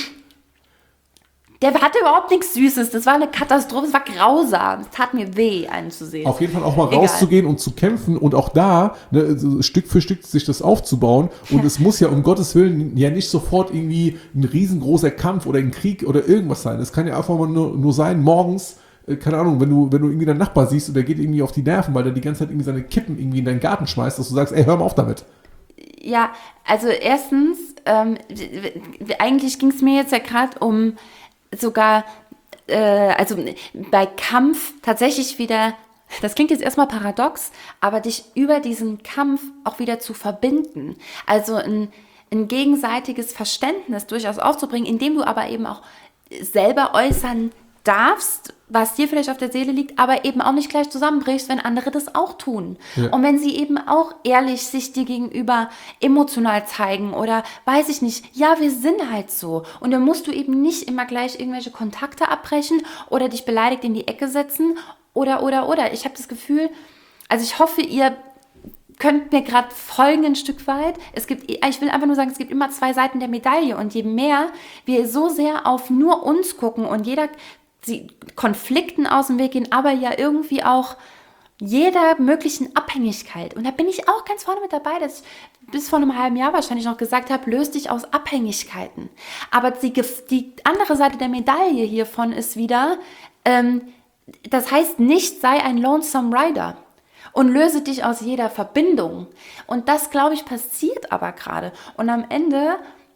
Der hatte überhaupt nichts Süßes. Das war eine Katastrophe. Es war grausam. Es tat mir weh, einen zu sehen. Auf jeden Fall auch mal rauszugehen und zu kämpfen und auch da so Stück für Stück sich das aufzubauen. Und es muss ja um Gottes Willen ja nicht sofort irgendwie ein riesengroßer Kampf oder ein Krieg oder irgendwas sein. Es kann ja einfach mal nur sein, morgens, keine Ahnung, wenn du irgendwie deinen Nachbar siehst und der geht irgendwie auf die Nerven, weil der die ganze Zeit irgendwie seine Kippen irgendwie in deinen Garten schmeißt, dass du sagst, ey, hör mal auf damit. Ja, also erstens, eigentlich ging es mir jetzt ja gerade um sogar, also bei Kampf tatsächlich wieder, das klingt jetzt erstmal paradox, aber dich über diesen Kampf auch wieder zu verbinden. Also ein gegenseitiges Verständnis durchaus aufzubringen, indem du aber eben auch selber äußern darfst, was dir vielleicht auf der Seele liegt, aber eben auch nicht gleich zusammenbrichst, wenn andere das auch tun. Ja. Und wenn sie eben auch ehrlich sich dir gegenüber emotional zeigen oder weiß ich nicht, ja, wir sind halt so. Und dann musst du eben nicht immer gleich irgendwelche Kontakte abbrechen oder dich beleidigt in die Ecke setzen oder. Ich habe das Gefühl, also ich hoffe, ihr könnte mir gerade folgen ein Stück weit. Ich will einfach nur sagen, es gibt immer zwei Seiten der Medaille und je mehr wir so sehr auf nur uns gucken und jeder Konflikten aus dem Weg gehen, aber ja irgendwie auch jeder möglichen Abhängigkeit. Und da bin ich auch ganz vorne mit dabei, dass ich bis vor einem halben Jahr wahrscheinlich noch gesagt habe, löst dich aus Abhängigkeiten. Aber die andere Seite der Medaille hiervon ist wieder, das heißt nicht, sei ein Lonesome Rider und löse dich aus jeder Verbindung. Und das, glaube ich, passiert aber gerade. Und am Ende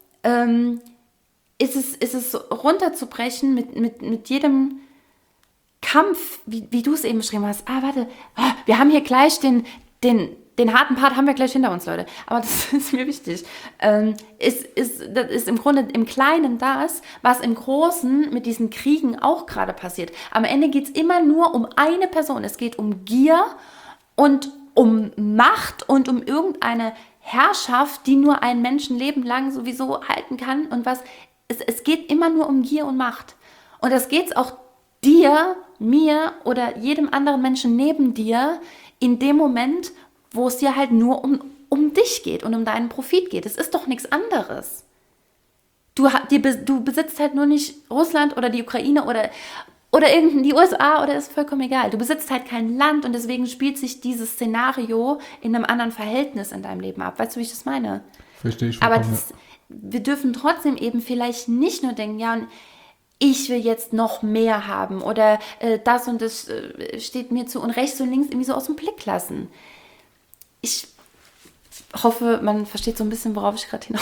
ist es runterzubrechen mit jedem Kampf, wie du es eben beschrieben hast. Wir haben hier gleich den harten Part haben wir gleich hinter uns, Leute. Aber das ist mir wichtig. Das ist im Grunde im Kleinen das, was im Großen mit diesen Kriegen auch gerade passiert. Am Ende geht es immer nur um eine Person. Es geht um Gier und um Macht und um irgendeine Herrschaft, die nur ein Menschenleben lang sowieso halten kann. Und es geht immer nur um Gier und Macht. Und das geht es auch dir, mir oder jedem anderen Menschen neben dir in dem Moment, wo es dir halt nur um dich geht und um deinen Profit geht. Es ist doch nichts anderes. Du besitzt halt nur nicht Russland oder die Ukraine oder die USA oder ist vollkommen egal. Du besitzt halt kein Land und deswegen spielt sich dieses Szenario in einem anderen Verhältnis in deinem Leben ab. Weißt du, wie ich das meine? Verstehe ich. Aber wir dürfen trotzdem eben vielleicht nicht nur denken, ja, und ich will jetzt noch mehr haben oder das und das steht mir zu und rechts und links irgendwie so aus dem Blick lassen. Ich hoffe, man versteht so ein bisschen, worauf ich gerade hinaus.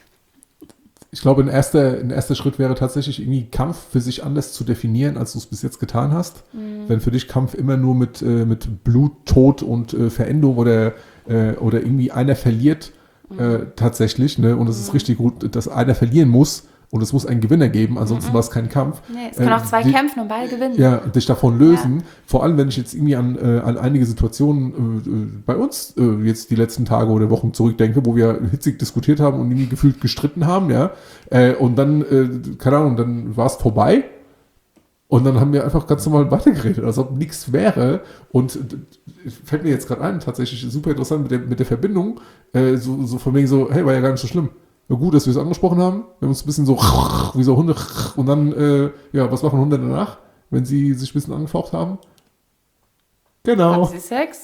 Ich glaube, ein erster Schritt wäre tatsächlich irgendwie Kampf für sich anders zu definieren, als du es bis jetzt getan hast. Wenn für dich Kampf immer nur mit Blut, Tod und Veränderung oder irgendwie einer verliert tatsächlich, ne? Und es ist richtig gut, dass einer verlieren muss und es muss einen Gewinner geben, ansonsten war es kein Kampf. Nee, es können auch zwei kämpfen und beide gewinnen. Ja, dich davon lösen. Ja. Vor allem, wenn ich jetzt irgendwie an einige Situationen bei uns jetzt die letzten Tage oder Wochen zurückdenke, wo wir hitzig diskutiert haben und irgendwie gefühlt gestritten haben, ja. Und dann, keine Ahnung, dann war es vorbei. Und dann haben wir einfach ganz normal weitergeredet, als ob nichts wäre. Und fällt mir jetzt gerade ein, tatsächlich super interessant mit der Verbindung, so von wegen so, hey, war ja gar nicht so schlimm. Ja, gut, dass wir es angesprochen haben. Wir haben uns ein bisschen so wie so Hunde und dann, was machen Hunde danach, wenn sie sich ein bisschen angefaucht haben? Genau. Haben sie Sex?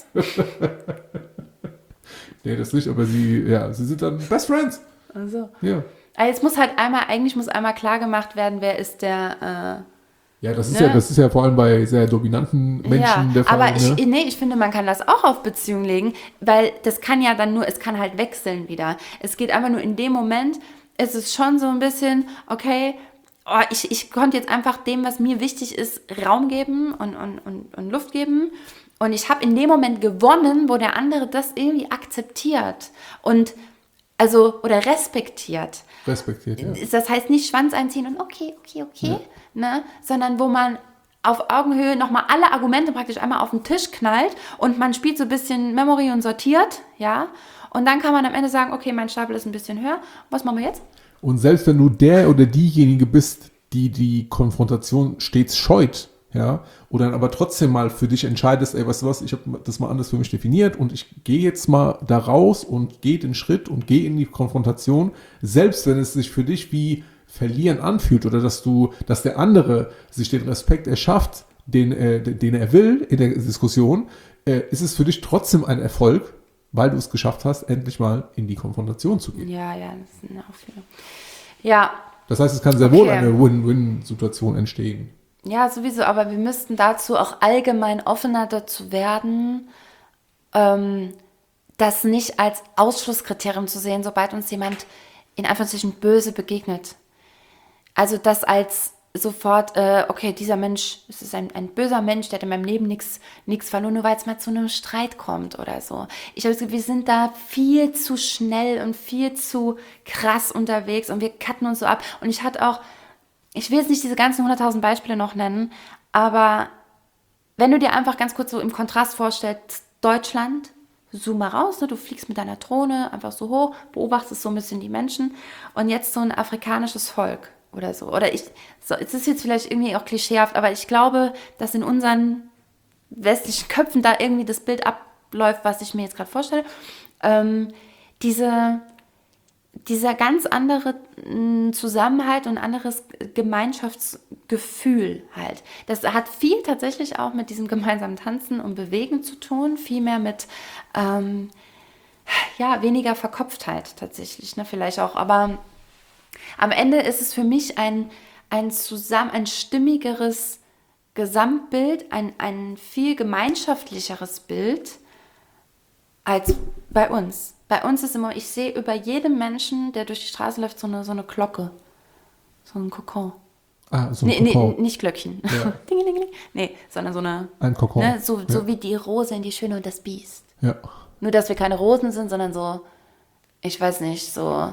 Nee, das nicht, aber sie sind dann Best Friends. Also. Ja. Aber jetzt muss einmal klar gemacht werden, wer ist der... Ja, das ist ja vor allem bei sehr dominanten Menschen der Fall. Aber ich finde, man kann das auch auf Beziehungen legen, weil das kann ja dann es kann halt wechseln wieder. Es geht einfach nur in dem Moment, es ist schon so ein bisschen, okay, ich konnte jetzt einfach dem, was mir wichtig ist, Raum geben und Luft geben. Und ich habe in dem Moment gewonnen, wo der andere das irgendwie akzeptiert oder respektiert. Respektiert, ja. Das heißt nicht Schwanz einziehen und okay, ja. Ne? Sondern wo man auf Augenhöhe nochmal alle Argumente praktisch einmal auf den Tisch knallt und man spielt so ein bisschen Memory und sortiert, ja. Und dann kann man am Ende sagen, okay, mein Stapel ist ein bisschen höher. Was machen wir jetzt? Und selbst wenn du der oder diejenige bist, die Konfrontation stets scheut, ja, oder dann aber trotzdem mal für dich entscheidest, ey, weißt du was, ich habe das mal anders für mich definiert und ich gehe jetzt mal da raus und gehe den Schritt und gehe in die Konfrontation, selbst wenn es sich für dich wie Verlieren anfühlt oder dass der andere sich den Respekt erschafft, den er will in der Diskussion, ist es für dich trotzdem ein Erfolg, weil du es geschafft hast, endlich mal in die Konfrontation zu gehen. Ja, das sind auch viele. Ja. Das heißt, es kann sehr wohl eine Win-Win-Situation entstehen. Ja, sowieso, aber wir müssten dazu auch allgemein offener dazu werden, das nicht als Ausschlusskriterium zu sehen, sobald uns jemand in Anführungszeichen böse begegnet. Also das als sofort, okay, dieser Mensch, es ist ein böser Mensch, der hat in meinem Leben nichts verloren, nur weil es mal zu einem Streit kommt oder so. Ich habe das Gefühl, wir sind da viel zu schnell und viel zu krass unterwegs und wir cutten uns so ab. Und ich will jetzt nicht diese ganzen 100.000 Beispiele noch nennen, aber wenn du dir einfach ganz kurz so im Kontrast vorstellst, Deutschland, zoom mal raus, ne? Du fliegst mit deiner Drohne einfach so hoch, beobachtest so ein bisschen die Menschen und jetzt so ein afrikanisches Volk oder so. Es ist jetzt vielleicht irgendwie auch klischeehaft, aber ich glaube, dass in unseren westlichen Köpfen da irgendwie das Bild abläuft, was ich mir jetzt gerade vorstelle, dieser ganz andere Zusammenhalt und anderes Gemeinschaftsgefühl halt. Das hat viel tatsächlich auch mit diesem gemeinsamen Tanzen und Bewegen zu tun, viel mehr mit weniger Verkopftheit tatsächlich, ne, vielleicht auch. Aber am Ende ist es für mich ein stimmigeres Gesamtbild, ein viel gemeinschaftlicheres Bild als bei uns. Bei uns ist immer, ich sehe über jedem Menschen, der durch die Straße läuft, so eine Glocke, so ein Kokon. So ein Kokon. Nee, nicht Glöckchen. Ja. Ding, ding, ding. Nee, sondern so ein Kokon. Ne, so wie die Rose in Die Schöne und das Biest. Ja. Nur, dass wir keine Rosen sind, sondern so, ich weiß nicht, so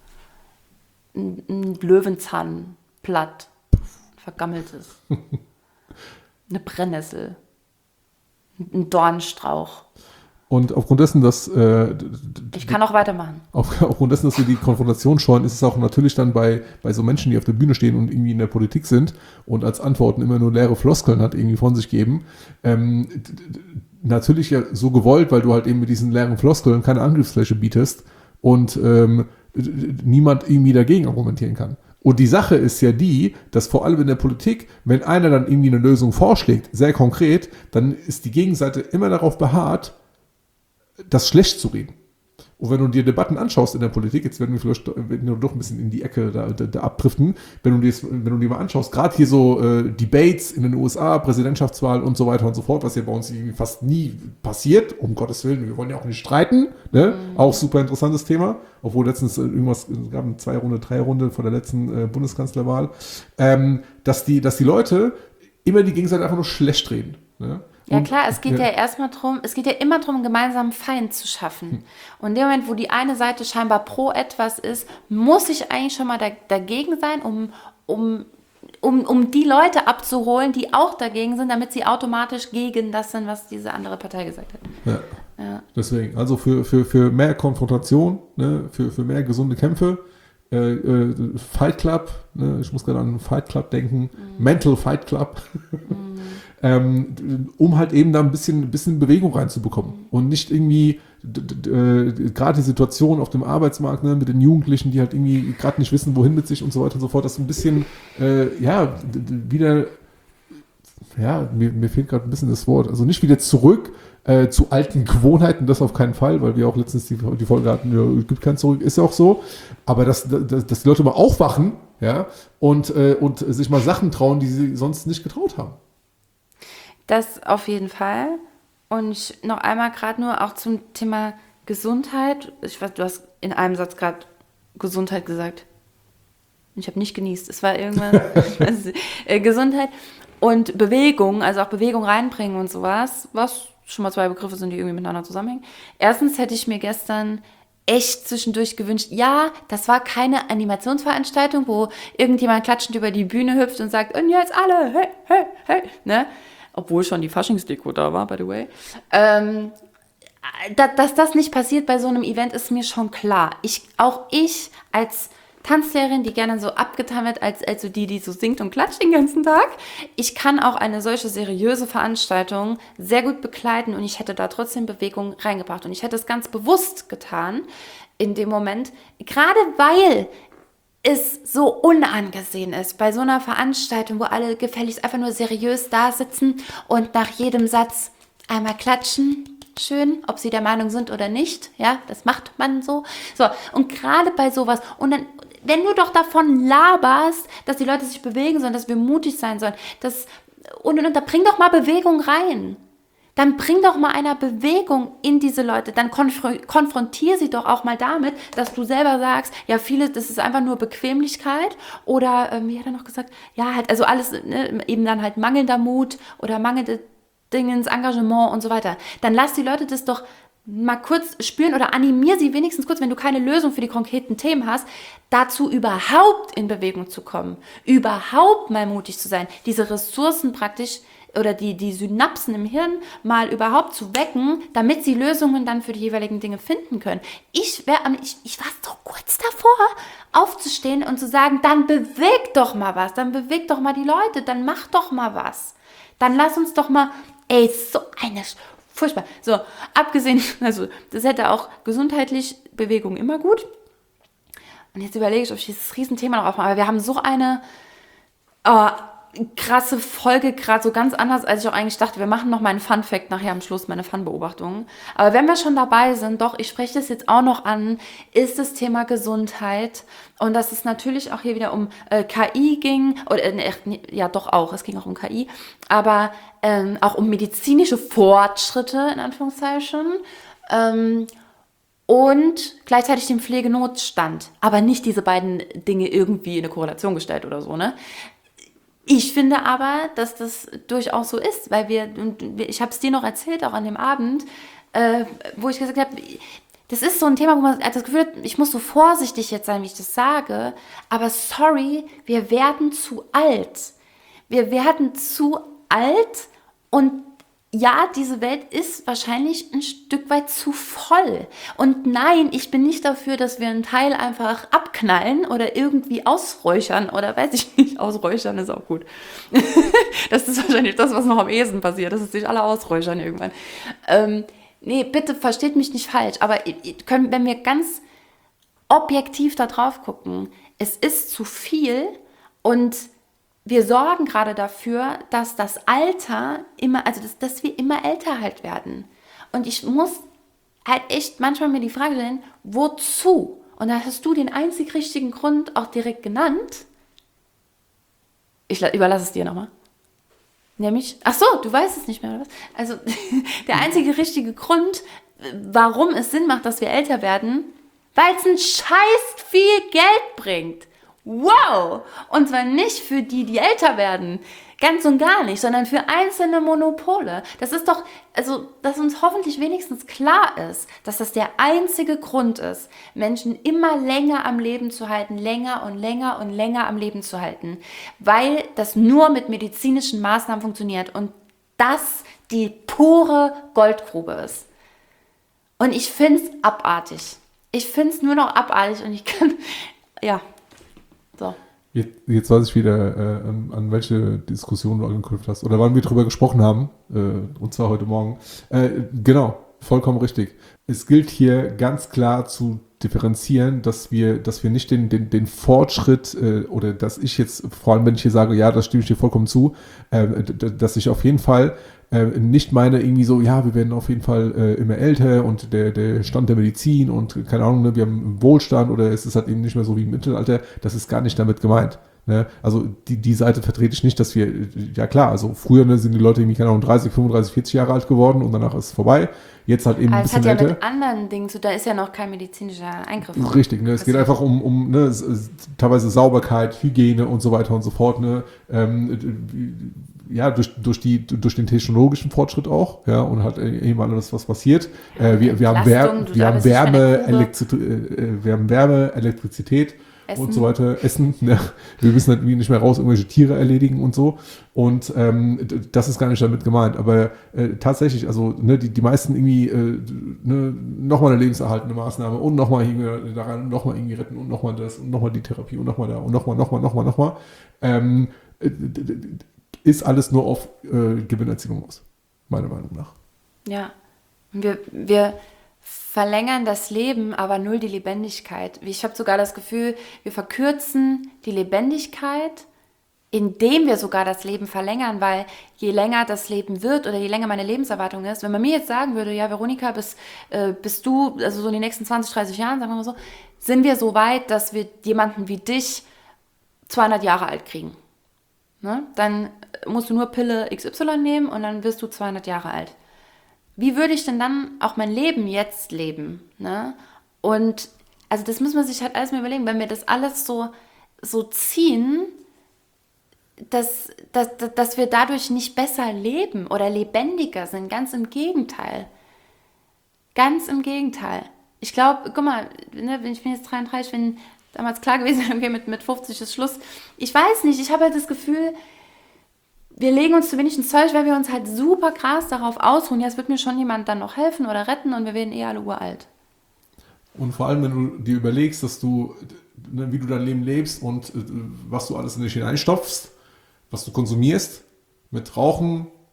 ein Löwenzahnblatt, vergammeltes. Eine Brennnessel. Ein Dornstrauch. Und aufgrund dessen, dass ich kann auch weitermachen. Aufgrund dessen, dass wir die Konfrontation scheuen, ist es auch natürlich dann bei so Menschen, die auf der Bühne stehen und irgendwie in der Politik sind und als Antworten immer nur leere Floskeln hat irgendwie von sich geben, natürlich ja so gewollt, weil du halt eben mit diesen leeren Floskeln keine Angriffsfläche bietest und niemand irgendwie dagegen argumentieren kann. Und die Sache ist ja die, dass vor allem in der Politik, wenn einer dann irgendwie eine Lösung vorschlägt, sehr konkret, dann ist die Gegenseite immer darauf beharrt, das schlecht zu reden. Und wenn du dir Debatten anschaust in der Politik, jetzt werden wir vielleicht doch ein bisschen in die Ecke da abdriften, wenn du dir mal anschaust, gerade hier so Debates in den USA, Präsidentschaftswahl und so weiter und so fort, was ja bei uns irgendwie fast nie passiert, um Gottes Willen, wir wollen ja auch nicht streiten, ne? Auch super interessantes Thema, obwohl letztens es gab eine 2-Runde, 3-Runde vor der letzten Bundeskanzlerwahl, dass die Leute immer die Gegenseite einfach nur schlecht reden, ne? Ja klar, es geht ja immer darum, einen gemeinsamen Feind zu schaffen. Und in dem Moment, wo die eine Seite scheinbar pro etwas ist, muss ich eigentlich schon mal dagegen sein, um die Leute abzuholen, die auch dagegen sind, damit sie automatisch gegen das sind, was diese andere Partei gesagt hat. Ja. Deswegen, also für mehr Konfrontation, ne, für mehr gesunde Kämpfe, Fight Club, ne, ich muss gerade an Fight Club denken, Mental Fight Club, um halt eben da ein bisschen Bewegung reinzubekommen und nicht irgendwie gerade die Situation auf dem Arbeitsmarkt, ne, mit den Jugendlichen, die halt irgendwie gerade nicht wissen, wohin mit sich und so weiter und so fort, das ein bisschen wieder, mir fehlt gerade ein bisschen das Wort, also nicht wieder zurück zu alten Gewohnheiten, das auf keinen Fall, weil wir auch letztens die Folge hatten, ja, es gibt kein Zurück, ist ja auch so, aber dass die Leute mal aufwachen, ja, und sich mal Sachen trauen, die sie sonst nicht getraut haben. Das auf jeden Fall. Und noch einmal gerade nur auch zum Thema Gesundheit. Ich weiß, du hast in einem Satz gerade Gesundheit gesagt. Ich habe nicht genießt. Es war irgendwas. Gesundheit und Bewegung, also auch Bewegung reinbringen und sowas, was schon mal 2 Begriffe sind, die irgendwie miteinander zusammenhängen. Erstens hätte ich mir gestern echt zwischendurch gewünscht, ja, das war keine Animationsveranstaltung, wo irgendjemand klatschend über die Bühne hüpft und sagt, und jetzt alle, hey, hey, hey, ne? Obwohl schon die Faschingsdeko da war, by the way. Dass das nicht passiert bei so einem Event, ist mir schon klar. Auch ich als Tanzlehrerin, die gerne so abgetan wird, als so die so singt und klatscht den ganzen Tag, ich kann auch eine solche seriöse Veranstaltung sehr gut begleiten und ich hätte da trotzdem Bewegung reingebracht. Und ich hätte es ganz bewusst getan in dem Moment, gerade weil es so unangesehen ist, bei so einer Veranstaltung, wo alle gefälligst einfach nur seriös da sitzen und nach jedem Satz einmal klatschen, schön, ob sie der Meinung sind oder nicht, ja, das macht man so. So, und gerade bei sowas, und dann, wenn du doch davon laberst, dass die Leute sich bewegen sollen, dass wir mutig sein sollen, und da bring doch mal Bewegung rein. Dann bring doch mal einer Bewegung in diese Leute, dann konfrontier sie doch auch mal damit, dass du selber sagst, ja, das ist einfach nur Bequemlichkeit oder, wie hat er noch gesagt, ja, halt, also alles, ne, eben dann halt mangelnder Mut oder mangelnde Dingens, Engagement und so weiter. Dann lass die Leute das doch mal kurz spüren oder animier sie wenigstens kurz, wenn du keine Lösung für die konkreten Themen hast, dazu überhaupt in Bewegung zu kommen, überhaupt mal mutig zu sein, diese Ressourcen praktisch oder die Synapsen im Hirn mal überhaupt zu wecken, damit sie Lösungen dann für die jeweiligen Dinge finden können. Ich war so kurz davor, aufzustehen und zu sagen, dann beweg doch mal was, dann beweg doch mal die Leute, dann mach doch mal was. Dann lass uns doch mal, so eine Furchtbar. So, abgesehen, also das hätte auch gesundheitlich Bewegung immer gut. Und jetzt überlege ich, ob ich dieses Riesenthema noch aufmache. Aber wir haben so eine krasse Folge, gerade so ganz anders, als ich auch eigentlich dachte. Wir machen noch mal einen Fun-Fact nachher am Schluss, meine Fun-Beobachtungen. Aber wenn wir schon dabei sind, doch, ich spreche das jetzt auch noch an, ist das Thema Gesundheit. Und dass es natürlich auch hier wieder um KI ging. Oder, ja, doch auch, es ging auch um KI. Aber auch um medizinische Fortschritte, in Anführungszeichen. Und gleichzeitig den Pflegenotstand. Aber nicht diese beiden Dinge irgendwie in eine Korrelation gestellt oder so, ne? Ich finde aber, dass das durchaus so ist, weil ich habe es dir noch erzählt, auch an dem Abend, wo ich gesagt habe, das ist so ein Thema, wo man das Gefühl hat, ich muss so vorsichtig jetzt sein, wie ich das sage, aber sorry, wir werden zu alt. Wir werden zu alt und ja, diese Welt ist wahrscheinlich ein Stück weit zu voll. Und nein, ich bin nicht dafür, dass wir einen Teil einfach abknallen oder irgendwie ausräuchern oder weiß ich nicht, ausräuchern ist auch gut. Das ist wahrscheinlich das, was noch am ehesten passiert, dass es sich alle ausräuchern irgendwann. Nee, bitte versteht mich nicht falsch, aber wenn wir ganz objektiv da drauf gucken, es ist zu viel und wir sorgen gerade dafür, dass das Alter immer, also dass wir immer älter halt werden. Und ich muss halt echt manchmal mir die Frage stellen, wozu? Und da hast du den einzig richtigen Grund auch direkt genannt. Ich überlasse es dir nochmal. Nämlich, ach so, du weißt es nicht mehr, oder was? Also der einzige richtige Grund, warum es Sinn macht, dass wir älter werden, weil es ein scheiß viel Geld bringt. Wow! Und zwar nicht für die, die älter werden, ganz und gar nicht, sondern für einzelne Monopole. Das ist doch, also, dass uns hoffentlich wenigstens klar ist, dass das der einzige Grund ist, Menschen immer länger am Leben zu halten, länger und länger und länger am Leben zu halten, weil das nur mit medizinischen Maßnahmen funktioniert und das die pure Goldgrube ist. Und ich finde es abartig. Ich finde es nur noch abartig und ich kann, ja. So. Jetzt weiß ich wieder, an welche Diskussion du angeknüpft hast oder wann wir drüber gesprochen haben, und zwar heute Morgen. Genau, vollkommen richtig. Es gilt hier ganz klar zu differenzieren, dass wir nicht den Fortschritt oder dass ich jetzt, vor allem wenn ich hier sage, ja, das stimme ich dir vollkommen zu, dass ich auf jeden Fall nicht meine irgendwie so, ja, wir werden auf jeden Fall immer älter und der Stand der Medizin und keine Ahnung, ne, wir haben Wohlstand oder es ist halt eben nicht mehr so wie im Mittelalter, das ist gar nicht damit gemeint. Ne? Also die Seite vertrete ich nicht, dass wir, ja klar, also früher ne, sind die Leute irgendwie, keine Ahnung, 30, 35, 40 Jahre alt geworden und danach ist es vorbei. Jetzt halt eben ein bisschen älter. Es hat ja mit anderen Dingen zu, da ist ja noch kein medizinischer Eingriff. Richtig, ne? Es geht einfach um ne, teilweise Sauberkeit, Hygiene und so weiter und so fort. Ne? Ja, durch den technologischen Fortschritt auch, ja, und hat eben alles, was passiert. Wir haben Wärme, Elektrizität Essen. Und so weiter, Essen. Ne? Wir müssen halt nicht mehr raus irgendwelche Tiere erledigen und so. Und das ist gar nicht damit gemeint. Aber tatsächlich, also ne, die meisten irgendwie nochmal eine lebenserhaltende Maßnahme und nochmal daran, nochmal irgendwie retten und nochmal das und nochmal die Therapie und nochmal da und nochmal. Ist alles nur auf Gewinnerzielung aus, meiner Meinung nach. Ja, wir verlängern das Leben, aber null die Lebendigkeit. Ich habe sogar das Gefühl, wir verkürzen die Lebendigkeit, indem wir sogar das Leben verlängern, weil je länger das Leben wird oder je länger meine Lebenserwartung ist, wenn man mir jetzt sagen würde, ja Veronika, bist du, also so in den nächsten 20, 30 Jahren, sagen wir mal so, sind wir so weit, dass wir jemanden wie dich 200 Jahre alt kriegen. Ne? Dann musst du nur Pille XY nehmen und dann wirst du 200 Jahre alt. Wie würde ich denn dann auch mein Leben jetzt leben? Ne? Und also das muss man sich halt alles mal überlegen, wenn wir das alles so ziehen, dass wir dadurch nicht besser leben oder lebendiger sind. Ganz im Gegenteil. Ganz im Gegenteil. Ich glaube, guck mal, ne, ich bin jetzt 33, wenn damals klar gewesen, okay, mit 50 ist Schluss. Ich weiß nicht, ich habe halt das Gefühl, wir legen uns zu wenig ins Zeug, weil wir uns halt super krass darauf ausruhen. Ja, es wird mir schon jemand dann noch helfen oder retten und wir werden eh alle uralt. Und vor allem, wenn du dir überlegst, dass du, wie du dein Leben lebst und was du alles in dich hineinstopfst, was du konsumierst, mit Rauchen,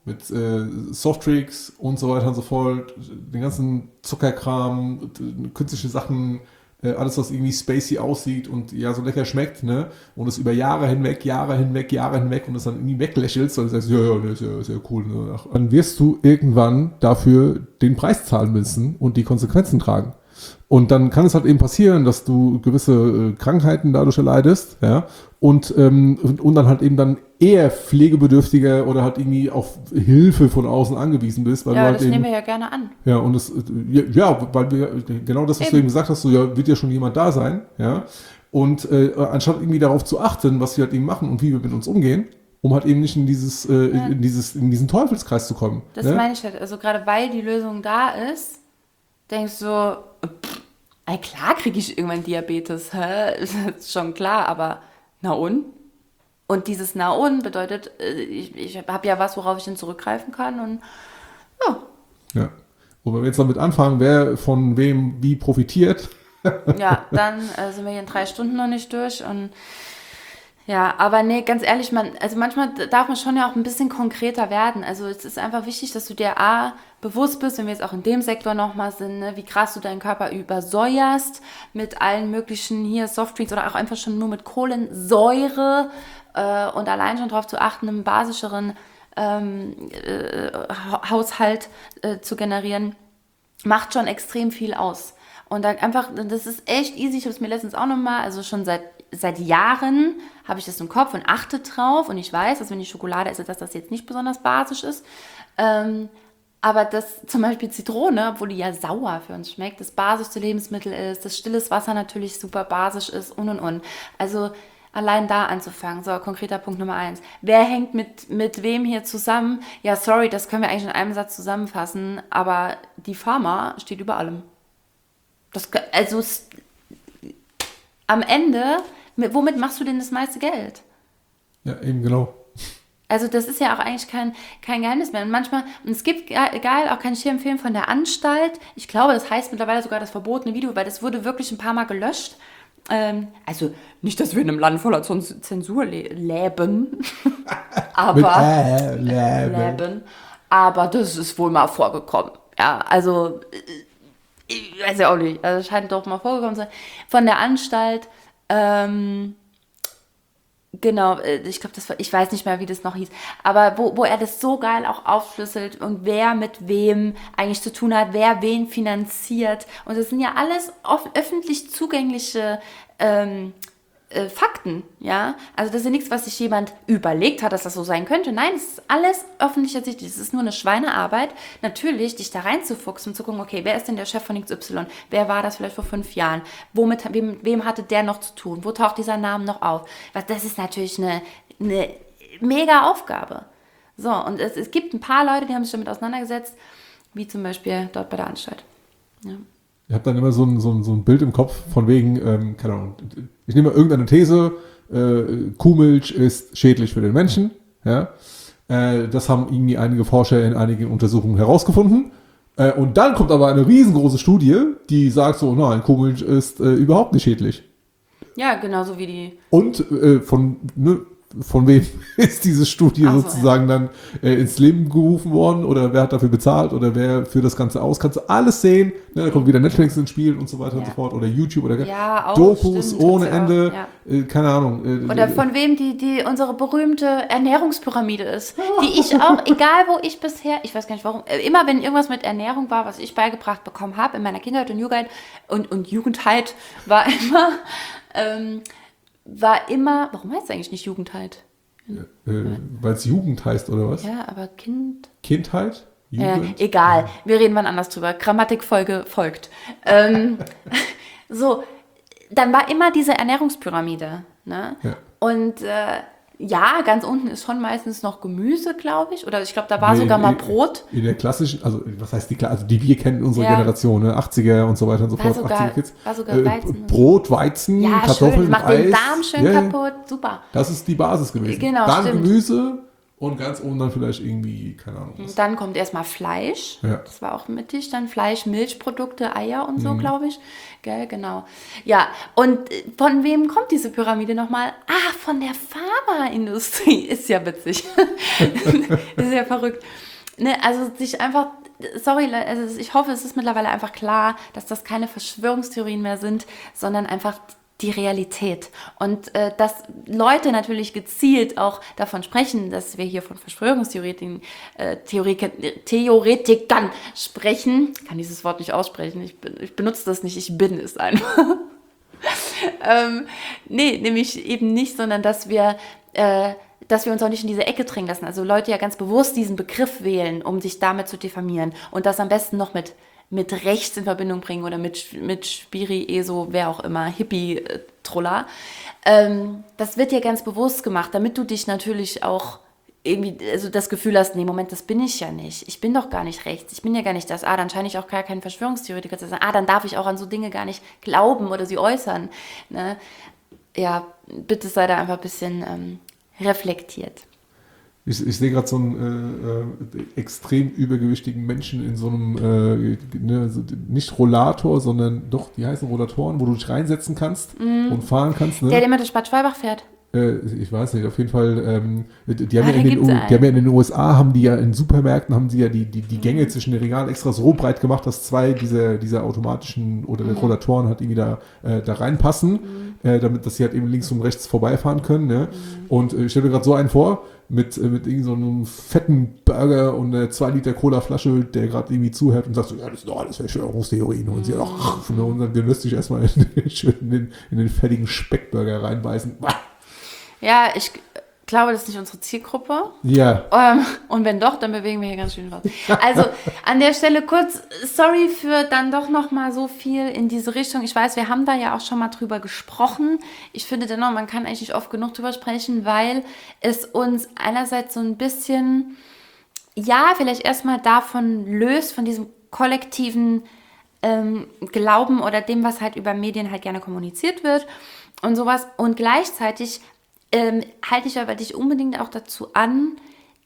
mit Softdrinks und so weiter und so fort, den ganzen Zuckerkram, künstliche Sachen, alles, was irgendwie spacey aussieht und ja so lecker schmeckt, ne? Und es über Jahre hinweg und es dann irgendwie weglächelst und sagst, ja, ne, ist ja cool. Ne? Dann wirst du irgendwann dafür den Preis zahlen müssen und die Konsequenzen tragen. Und dann kann es halt eben passieren, dass du gewisse Krankheiten dadurch erleidest, ja, und dann halt eben dann eher pflegebedürftiger oder halt irgendwie auf Hilfe von außen angewiesen bist. Weil Ja, du halt das eben, nehmen wir ja gerne an. ja, und weil wir, genau das, was du eben gesagt hast, so, ja, wird ja schon jemand da sein, ja, und anstatt irgendwie darauf zu achten, was wir halt eben machen und wie wir mit uns umgehen, um halt eben nicht in diesen Teufelskreis zu kommen. Das ne? meine ich halt. Also gerade weil die Lösung da ist, denkst du so, klar kriege ich irgendwann Diabetes, ist schon klar, aber na und? Und dieses na und bedeutet, ich habe ja was, worauf ich dann zurückgreifen kann und ja. Ja. Und wenn wir jetzt damit anfangen, wer von wem wie profitiert. Ja, dann sind wir hier in 3 Stunden noch nicht durch und ja, aber nee, ganz ehrlich, manchmal darf man schon ja auch ein bisschen konkreter werden. Also es ist einfach wichtig, dass du dir bewusst bist, wenn wir jetzt auch in dem Sektor nochmal sind, ne, wie krass du deinen Körper übersäuerst mit allen möglichen hier Softdrinks oder auch einfach schon nur mit Kohlensäure und allein schon darauf zu achten, einen basischeren Haushalt zu generieren, macht schon extrem viel aus. Und dann einfach, das ist echt easy, ich habe es mir letztens auch nochmal, also schon seit Jahren habe ich das im Kopf und achte drauf und ich weiß, dass wenn ich Schokolade esse, dass das jetzt nicht besonders basisch ist. Aber dass zum Beispiel Zitrone, obwohl die ja sauer für uns schmeckt, das basischste Lebensmittel ist, dass stilles Wasser natürlich super basisch ist und. Also allein da anzufangen. So, konkreter Punkt Nummer 1. Wer hängt mit wem hier zusammen? Ja, sorry, das können wir eigentlich in einem Satz zusammenfassen, aber die Pharma steht über allem. Am Ende, womit machst du denn das meiste Geld? Ja, eben genau. Also das ist ja auch eigentlich kein Geheimnis mehr. Und manchmal, und es gibt, egal, auch kann ich hier empfehlen, von der Anstalt, ich glaube, das heißt mittlerweile sogar das verbotene Video, weil das wurde wirklich ein paar Mal gelöscht. Also nicht, dass wir in einem Land voller Zensur leben, aber leben, aber das ist wohl mal vorgekommen. Ja, also ich weiß ja auch nicht, also es scheint doch mal vorgekommen zu sein. Von der Anstalt, genau, ich glaube, ich weiß nicht mehr, wie das noch hieß, aber wo er das so geil auch aufschlüsselt und wer mit wem eigentlich zu tun hat, wer wen finanziert. Und das sind ja alles öffentlich zugängliche Fakten, ja. Also das ist ja nichts, was sich jemand überlegt hat, dass das so sein könnte. Nein, es ist alles öffentlich ersichtlich. Es ist nur eine Schweinearbeit, natürlich dich da reinzufuchsen und zu gucken, okay, wer ist denn der Chef von XY? Wer war das vielleicht vor 5 Jahren? Wem hatte der noch zu tun? Wo taucht dieser Name noch auf? Das ist natürlich eine mega Aufgabe. So, und es gibt ein paar Leute, die haben sich damit auseinandergesetzt, wie zum Beispiel dort bei der Anstalt. Ja. Ich habe dann immer so ein Bild im Kopf von wegen, keine Ahnung, ich nehme mal irgendeine These, Kuhmilch ist schädlich für den Menschen. Ja? Das haben irgendwie einige Forscher in einigen Untersuchungen herausgefunden. Und dann kommt aber eine riesengroße Studie, die sagt so, nein, Kuhmilch ist überhaupt nicht schädlich. Ja, genauso wie die... Und von wem ist diese Studie sozusagen dann ins Leben gerufen worden oder wer hat dafür bezahlt oder wer führt das Ganze aus? Kannst du alles sehen. Ne? Da kommt wieder Netflix ins Spiel und so weiter und so fort oder YouTube oder Dokus stimmt, ohne Ende. Keine Ahnung. Oder von wem die unsere berühmte Ernährungspyramide ist. Die ich auch, egal wo ich bisher, ich weiß gar nicht warum, immer wenn irgendwas mit Ernährung war, was ich beigebracht bekommen habe in meiner Kindheit und Jugend und Jugendheit, war immer, warum heißt es eigentlich nicht Jugendheit? Weil es Jugend heißt, oder was? Ja, aber Kindheit? Jugend? Egal, wir reden wann anders drüber. Grammatikfolge folgt. So, dann war immer diese Ernährungspyramide. Ne? Ja. Und ja, ganz unten ist schon meistens noch Gemüse, glaube ich. Oder ich glaube, da war sogar mal Brot. In der klassischen, also was heißt die wir kennen in unserer Generation, ne? 80er und so weiter und so fort. Sogar, 80er Kids. War sogar Weizen. Brot, Weizen, Kartoffeln, macht Reis. Den Darm schön kaputt, super. Das ist die Basis gewesen. Genau, dann stimmt. Gemüse Und ganz oben dann vielleicht irgendwie, keine Ahnung was. Dann kommt erstmal Fleisch. Ja. Das war auch mittig. Dann Fleisch, Milchprodukte, Eier und so, glaube ich. Gell, genau. Ja, und von wem kommt diese Pyramide nochmal? Ah, von der Pharmaindustrie. Ist ja witzig. Ist ja verrückt. Ne, also sich einfach, sorry, also ich hoffe, es ist mittlerweile einfach klar, dass das keine Verschwörungstheorien mehr sind, sondern einfach die Realität. Und dass Leute natürlich gezielt auch davon sprechen, dass wir hier von Verschwörungstheoretikern Theoretikern sprechen. Ich kann dieses Wort nicht aussprechen, ich benutze das nicht, ich bin es einfach. Nee, nämlich eben nicht, sondern dass wir uns auch nicht in diese Ecke drängen lassen. Also Leute ja ganz bewusst diesen Begriff wählen, um sich damit zu diffamieren und das am besten noch mit rechts in Verbindung bringen oder mit Spiri, ESO, wer auch immer, Hippie-Troller. Das wird ja ganz bewusst gemacht, damit du dich natürlich auch irgendwie also das Gefühl hast, nee, Moment, das bin ich ja nicht. Ich bin doch gar nicht rechts, ich bin ja gar nicht das. Dann scheine ich auch gar kein Verschwörungstheoretiker zu sein. Dann darf ich auch an so Dinge gar nicht glauben oder sie äußern. Ne? Ja, bitte sei da einfach ein bisschen reflektiert. Ich sehe gerade so einen extrem übergewichtigen Menschen in so einem, nicht Rollator, sondern doch, die heißen Rollatoren, wo du dich reinsetzen kannst und fahren kannst. Ne? Der immer durch Bad Schwalbach fährt. Ich weiß nicht, auf jeden Fall, die haben ja in den USA, haben die ja in Supermärkten, haben sie ja die Gänge zwischen den Regalen extra so breit gemacht, dass zwei dieser automatischen oder Rollatoren halt irgendwie da reinpassen, damit, dass sie halt eben links und rechts vorbeifahren können. Ne? Und ich stelle mir gerade so einen vor, mit irgend so einem fetten Burger und einer 2 Liter Cola-Flasche, der gerade irgendwie zuhört und sagt so, ja, das ist doch alles Verschwörungstheorien. Und sie und dann genüsslich erstmal in den fettigen Speckburger reinbeißen. Ja, ich glaube, das ist nicht unsere Zielgruppe. Ja. Und wenn doch, dann bewegen wir hier ganz schön was. Also an der Stelle kurz, sorry für dann doch nochmal so viel in diese Richtung. Ich weiß, wir haben da ja auch schon mal drüber gesprochen. Ich finde dennoch, man kann eigentlich nicht oft genug drüber sprechen, weil es uns einerseits so ein bisschen, ja, vielleicht erstmal davon löst, von diesem kollektiven Glauben oder dem, was halt über Medien halt gerne kommuniziert wird und sowas. Und gleichzeitig halte ich aber dich unbedingt auch dazu an,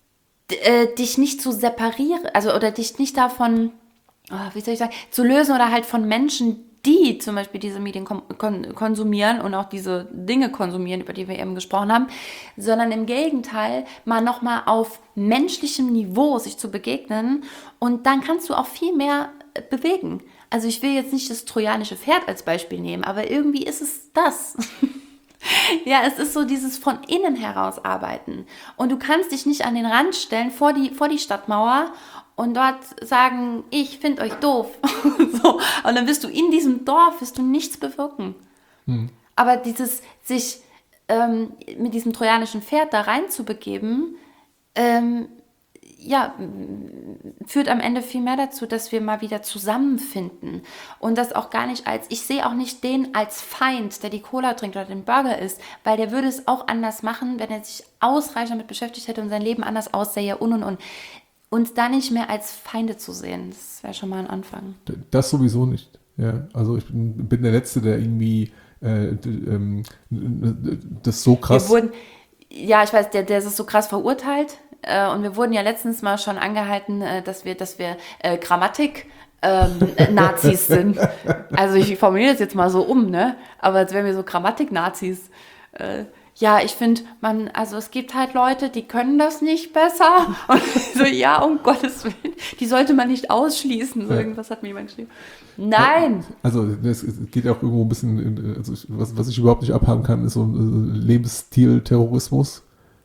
dich nicht zu separieren, also oder dich nicht davon, wie soll ich sagen, zu lösen oder halt von Menschen, die zum Beispiel diese Medien konsumieren und auch diese Dinge konsumieren, über die wir eben gesprochen haben, sondern im Gegenteil mal nochmal auf menschlichem Niveau sich zu begegnen und dann kannst du auch viel mehr bewegen. Also ich will jetzt nicht das trojanische Pferd als Beispiel nehmen, aber irgendwie ist es das. Ja, es ist so dieses von innen heraus arbeiten. Und du kannst dich nicht an den Rand stellen, vor die Stadtmauer und dort sagen, ich finde euch doof. So. Und dann wirst du in diesem Dorf, nichts bewirken. Aber dieses sich mit diesem trojanischen Pferd da rein zu begeben, führt am Ende viel mehr dazu, dass wir mal wieder zusammenfinden und das auch gar nicht ich sehe auch nicht den als Feind, der die Cola trinkt oder den Burger isst, weil der würde es auch anders machen, wenn er sich ausreichend damit beschäftigt hätte und sein Leben anders aussähe und. Uns da nicht mehr als Feinde zu sehen, das wäre schon mal ein Anfang. Das sowieso nicht. Ja, also ich bin der Letzte, der irgendwie das so krass... ich weiß, der ist so krass verurteilt. Und wir wurden ja letztens mal schon angehalten, dass wir Grammatik-Nazis sind. Also ich formuliere das jetzt mal so ne? Aber als wären wir so Grammatik-Nazis. Ja, ich finde, es gibt halt Leute, die können das nicht besser. Und so, ja, um Gottes Willen, die sollte man nicht ausschließen. So, irgendwas hat mir jemand geschrieben. Nein! Also es geht auch irgendwo ein bisschen, was ich überhaupt nicht abhaben kann, ist so ein Lebensstil-Terrorismus.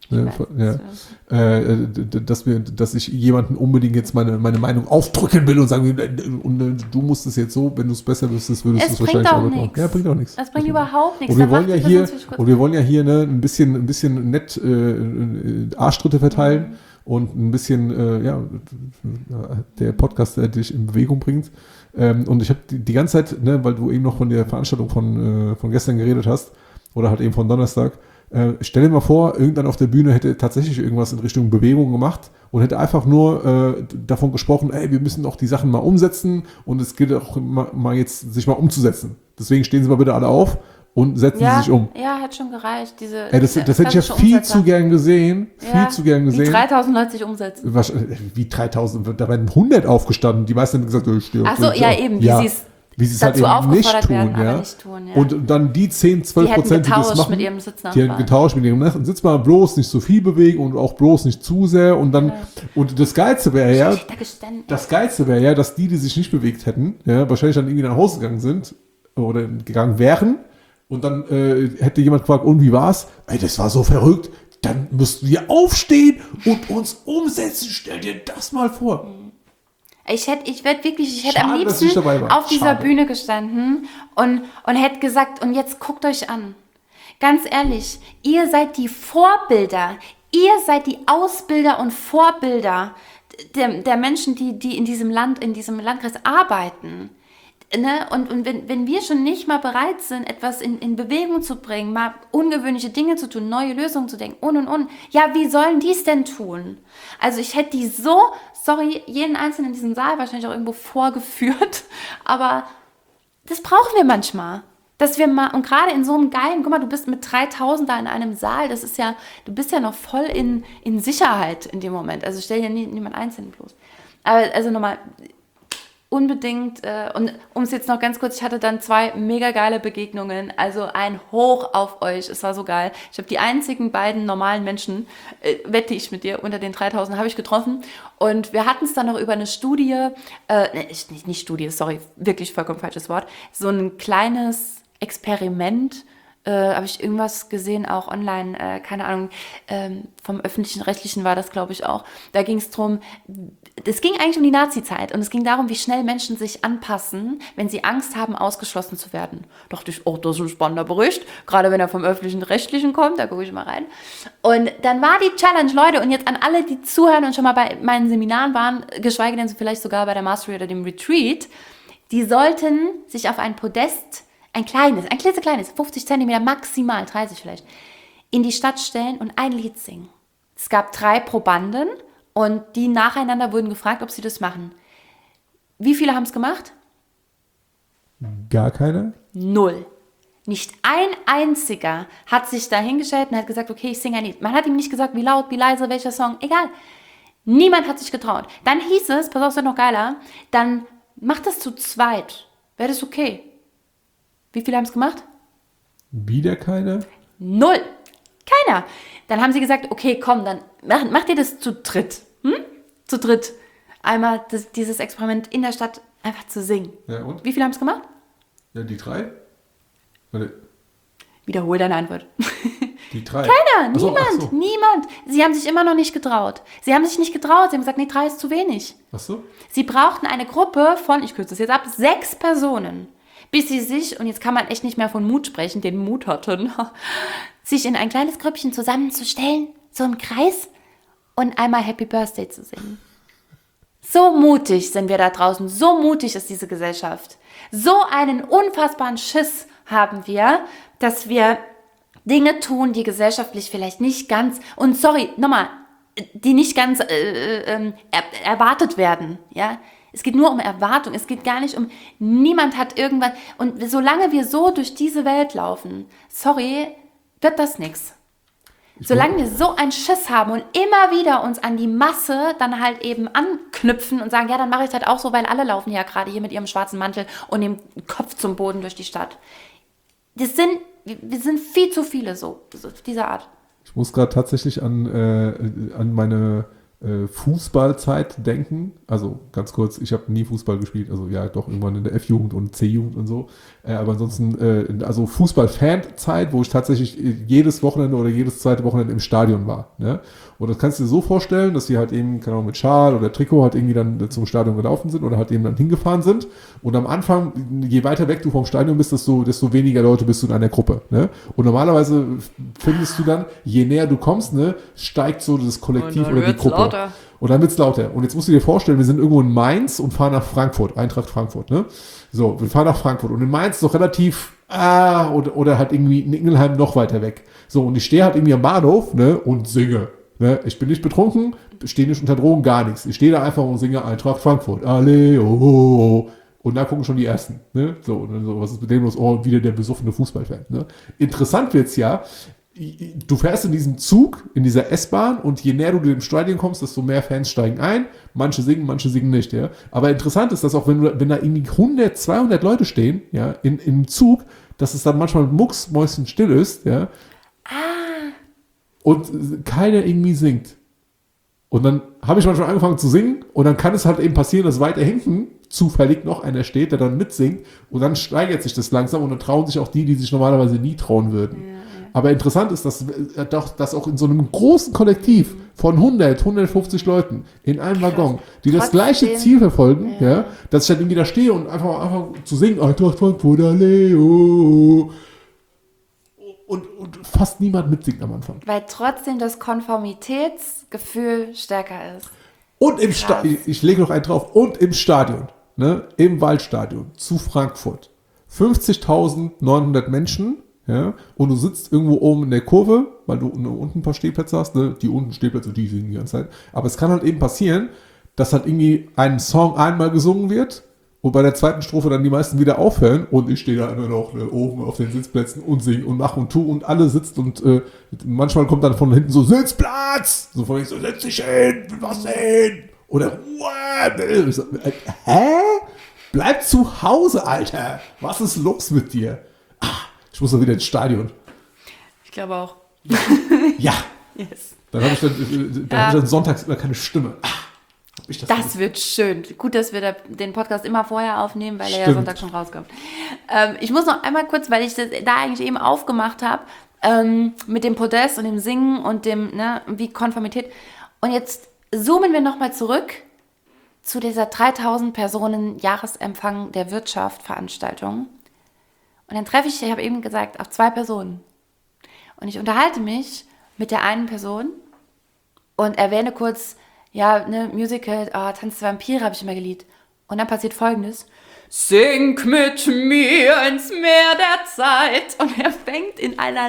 Dass ich jemanden unbedingt jetzt meine Meinung aufdrücken will und sagen will, und du musst es jetzt so, wenn du es besser wüsstest, würdest du es wahrscheinlich auch machen. Ja, bringt auch nichts. Es bringt überhaupt nichts. Und wir wollen ja hier ein bisschen nett Arschtritte verteilen und ein bisschen, der Podcast, der dich in Bewegung bringt. Und ich habe die ganze Zeit, weil du eben noch von der Veranstaltung von gestern geredet hast, oder halt eben von Donnerstag, stell dir mal vor, irgendwann auf der Bühne hätte tatsächlich irgendwas in Richtung Bewegung gemacht und hätte einfach nur davon gesprochen, wir müssen auch die Sachen mal umsetzen und es gilt auch mal jetzt, sich mal umzusetzen. Deswegen stehen Sie mal bitte alle auf und setzen sie sich um. Ja, hat schon gereicht. Das hätte ich ja viel zu gern gesehen. Wie 3000 Leute sich umsetzen. Wie 3000? Da werden 100 aufgestanden. Die meisten haben gesagt, ich stehe auf. Ach so, ja eben, wie sie es halt eben nicht tun, ja. Und dann die 10-12%, die das machen, mit ihrem Sitznachbarn. die haben getauscht mit ihrem Sitznachbarn, bloß nicht so viel bewegen und auch bloß nicht zu sehr. Und dann, und das Geilste wäre ja, dass die sich nicht bewegt hätten, ja, wahrscheinlich dann irgendwie nach Hause gegangen sind oder gegangen wären. Und dann hätte jemand gefragt, und wie war's? Ey, das war so verrückt. Dann müssten wir aufstehen und uns umsetzen. Stell dir das mal vor. Ich hätte am liebsten auf dieser Bühne gestanden und hätte gesagt, und jetzt guckt euch an. Ganz ehrlich, ihr seid die Vorbilder. Ihr seid die Ausbilder und Vorbilder der Menschen, die in diesem Landkreis arbeiten. Ne? Und wenn wir schon nicht mal bereit sind, etwas in Bewegung zu bringen, mal ungewöhnliche Dinge zu tun, neue Lösungen zu denken und. Ja, wie sollen die es denn tun? Also ich hätte die jeden Einzelnen in diesem Saal wahrscheinlich auch irgendwo vorgeführt, aber das brauchen wir manchmal. Dass wir mal, und gerade in so einem geilen, guck mal, du bist mit 3000 da in einem Saal, du bist ja noch voll in Sicherheit in dem Moment. Also stell dir niemand einzeln bloß. Aber also nochmal, unbedingt, und um es jetzt noch ganz kurz, ich hatte dann 2 mega geile Begegnungen, also ein Hoch auf euch, es war so geil. Ich habe die einzigen beiden normalen Menschen, wette ich mit dir, unter den 3000 habe ich getroffen und wir hatten es dann noch über eine Studie, nicht Studie, sorry, wirklich vollkommen falsches Wort, so ein kleines Experiment, habe ich irgendwas gesehen, auch online, keine Ahnung, vom Öffentlichen-Rechtlichen war das, glaube ich, auch. Da ging es darum, es ging eigentlich um die Nazi-Zeit und es ging darum, wie schnell Menschen sich anpassen, wenn sie Angst haben, ausgeschlossen zu werden. Da dachte ich, oh, das ist ein spannender Bericht, gerade wenn er vom Öffentlichen-Rechtlichen kommt, da gucke ich mal rein. Und dann war die Challenge, Leute, und jetzt an alle, die zuhören und schon mal bei meinen Seminaren waren, geschweige denn vielleicht sogar bei der Mastery oder dem Retreat, die sollten sich auf ein Podest, ein klitzekleines, 50 Zentimeter, maximal 30 vielleicht, in die Stadt stellen und ein Lied singen. Es gab 3 Probanden und die nacheinander wurden gefragt, ob sie das machen. Wie viele haben es gemacht? Gar keine? 0. Nicht ein einziger hat sich da hingestellt und hat gesagt, okay, ich singe ein Lied. Man hat ihm nicht gesagt, wie laut, wie leise, welcher Song, egal. Niemand hat sich getraut. Dann hieß es, pass auf, es wird noch geiler, dann macht das zu zweit. Wäre das okay? Wie viele haben es gemacht? Wieder keine? 0. Keiner. Dann haben sie gesagt, okay, komm, dann macht ihr das zu dritt. Zu dritt. Einmal dieses Experiment in der Stadt einfach zu singen. Ja, und? Wie viele haben es gemacht? Ja, die 3. Warte. Wiederhol deine Antwort. Die 3? Keiner, niemand. Sie haben sich immer noch nicht getraut. Sie haben gesagt, nee, 3 ist zu wenig. Ach so? Sie brauchten eine Gruppe von, ich kürze das jetzt ab, 6 Personen. Bis sie sich, und jetzt kann man echt nicht mehr von Mut sprechen, den Mut hatten, sich in ein kleines Grüppchen zusammenzustellen, so im Kreis, und einmal Happy Birthday zu singen. So mutig sind wir da draußen, so mutig ist diese Gesellschaft. So einen unfassbaren Schiss haben wir, dass wir Dinge tun, die gesellschaftlich vielleicht nicht ganz, und sorry, nochmal, die nicht ganz erwartet werden, ja. Es geht nur um Erwartung, es geht gar nicht um, niemand hat irgendwas, und solange wir so durch diese Welt laufen, sorry, wird das nichts. Solange wir so einen Schiss haben und immer wieder uns an die Masse dann halt eben anknüpfen und sagen, ja, dann mache ich es halt auch so, weil alle laufen ja gerade hier mit ihrem schwarzen Mantel und dem Kopf zum Boden durch die Stadt. Wir sind viel zu viele so dieser Art. Ich muss gerade tatsächlich an meine Fußballzeit denken. Also ganz kurz, ich habe nie Fußball gespielt, also ja doch irgendwann in der F-Jugend und C-Jugend und so. Aber ansonsten, also Fußball-Fan-Zeit, wo ich tatsächlich jedes Wochenende oder jedes zweite Wochenende im Stadion war. Ne? Und das kannst du dir so vorstellen, dass die halt eben, keine Ahnung, mit Schal oder Trikot halt irgendwie dann zum Stadion gelaufen sind oder halt eben dann hingefahren sind. Und am Anfang, je weiter weg du vom Stadion bist, desto weniger Leute bist du in einer Gruppe. Ne? Und normalerweise findest du dann, je näher du kommst, ne, steigt so das Kollektiv oder die Gruppe. Lauter. Und dann wird's lauter. Und jetzt musst du dir vorstellen, wir sind irgendwo in Mainz und fahren nach Frankfurt, Eintracht Frankfurt. Ne? So, wir fahren nach Frankfurt. Und in Mainz ist doch relativ, oder halt irgendwie in Ingelheim noch weiter weg. So, und ich stehe halt irgendwie am Bahnhof, ne, und singe. Ne? Ich bin nicht betrunken, stehe nicht unter Drogen, gar nichts. Ich stehe da einfach und singe Eintracht Frankfurt. Alle, oh, oh, oh. Und da gucken schon die Ersten. Ne? So, und dann so, was ist mit dem los? Oh, wieder der besoffene Fußballfan. Ne? Interessant wird's ja, du fährst in diesem Zug, in dieser S-Bahn und je näher du dem Stadion kommst, desto mehr Fans steigen ein. Manche singen nicht. Ja? Aber interessant ist, dass auch wenn da irgendwie 100, 200 Leute stehen, ja, im Zug, dass es dann manchmal mucksmäuschenstill ist, ja, und keiner irgendwie singt. Und dann habe ich manchmal angefangen zu singen und dann kann es halt eben passieren, dass weiter hinten zufällig noch einer steht, der dann mitsingt und dann steigert sich das langsam und dann trauen sich auch die sich normalerweise nie trauen würden. Ja. Aber interessant ist, dass auch in so einem großen Kollektiv von 100, 150 Leuten in einem Waggon, die das gleiche Ziel verfolgen, ja, dass ich halt irgendwie da stehe und einfach zu singen, Eintracht Frankfurt, Leo, und fast niemand mitsingt am Anfang. Weil trotzdem das Konformitätsgefühl stärker ist. Und im Stadion, ich lege noch einen drauf, und im Stadion, ne, im Waldstadion zu Frankfurt, 50.900 Menschen, ja, und du sitzt irgendwo oben in der Kurve, weil du unten ein paar Stehplätze hast, ne, die unten Stehplätze, die singen die ganze Zeit, aber es kann halt eben passieren, dass halt irgendwie ein Song einmal gesungen wird und bei der zweiten Strophe dann die meisten wieder aufhören und ich stehe da immer noch oben auf den Sitzplätzen und singe und mache und tue und alle sitzt und manchmal kommt dann von hinten so Sitzplatz, so von hinten so, setz dich hin, was denn? Oder Ruhe. So, hä? Bleib zu Hause, Alter. Was ist los mit dir? Ich muss doch wieder ins Stadion. Ich glaube auch. Ja. Yes. Dann habe ich dann sonntags immer keine Stimme. Das wird schön. Gut, dass wir den Podcast immer vorher aufnehmen, weil er ja Sonntag schon rauskommt. Ich muss noch einmal kurz, weil ich das da eigentlich eben aufgemacht habe, mit dem Podest und dem Singen und dem, ne, wie Konformität. Und jetzt zoomen wir nochmal zurück zu dieser 3000 Personen Jahresempfang der Wirtschaft Veranstaltung. Und dann treffe ich habe eben gesagt, auf 2 Personen. Und ich unterhalte mich mit der einen Person und erwähne kurz, ja, ne, Musical, Tanz der Vampire habe ich immer geliebt. Und dann passiert Folgendes. Sing mit mir ins Meer der Zeit. Und er fängt in einer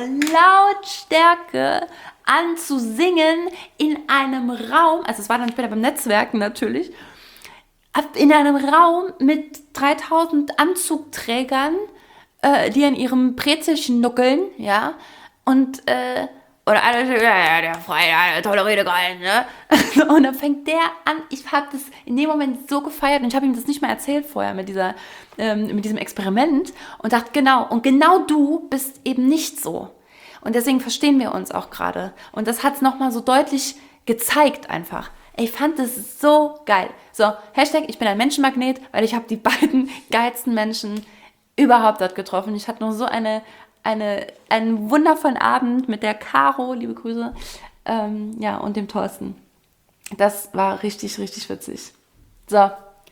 Lautstärke an zu singen in einem Raum, also es war dann später beim Netzwerken natürlich, in einem Raum mit 3000 Anzugträgern, die an ihrem Brezel schnuckeln, ja, und, oder der Freie, tolle Rede gehalten, ne? Und dann fängt der an, ich habe das in dem Moment so gefeiert und ich habe ihm das nicht mal erzählt vorher mit diesem Experiment und dachte, genau du bist eben nicht so. Und deswegen verstehen wir uns auch gerade. Und das hat es nochmal so deutlich gezeigt einfach. Ich fand das so geil. So, Hashtag, ich bin ein Menschenmagnet, weil ich habe die beiden geilsten Menschen überhaupt dort getroffen. Ich hatte nur so einen wundervollen Abend mit der Caro, liebe Grüße, und dem Thorsten. Das war richtig, richtig witzig. So,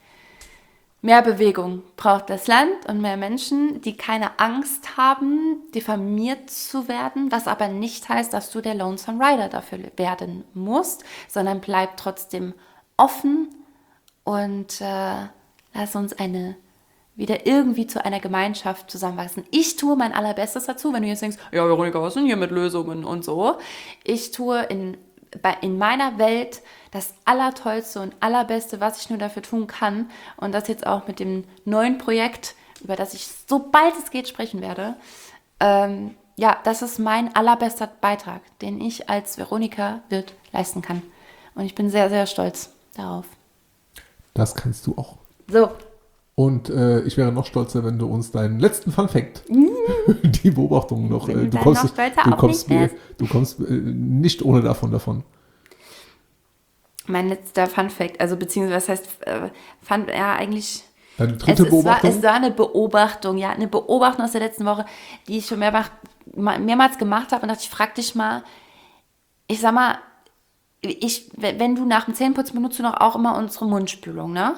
mehr Bewegung braucht das Land und mehr Menschen, die keine Angst haben, diffamiert zu werden, was aber nicht heißt, dass du der Lonesome Rider dafür werden musst, sondern bleib trotzdem offen und lass uns wieder irgendwie zu einer Gemeinschaft zusammenwachsen. Ich tue mein Allerbestes dazu, wenn du jetzt denkst, ja, Veronika, was ist denn hier mit Lösungen und so? Ich tue in meiner Welt das Allertollste und Allerbeste, was ich nur dafür tun kann. Und das jetzt auch mit dem neuen Projekt, über das ich, sobald es geht, sprechen werde. Das ist mein allerbester Beitrag, den ich als Veronika Wirth leisten kann. Und ich bin sehr, sehr stolz darauf. Das kannst du auch. So. Und ich wäre noch stolzer, wenn du uns deinen letzten Funfact, die Beobachtung noch, du kommst nicht ohne davon. Mein letzter Funfact, also beziehungsweise, was heißt, eigentlich... Deine dritte Beobachtung? Es war eine Beobachtung, ja, eine Beobachtung aus der letzten Woche, die ich schon mehrmals gemacht habe und dachte, ich frag dich mal, ich sag mal, wenn du nach dem Zähneputzen benutzt du noch auch immer unsere Mundspülung, ne?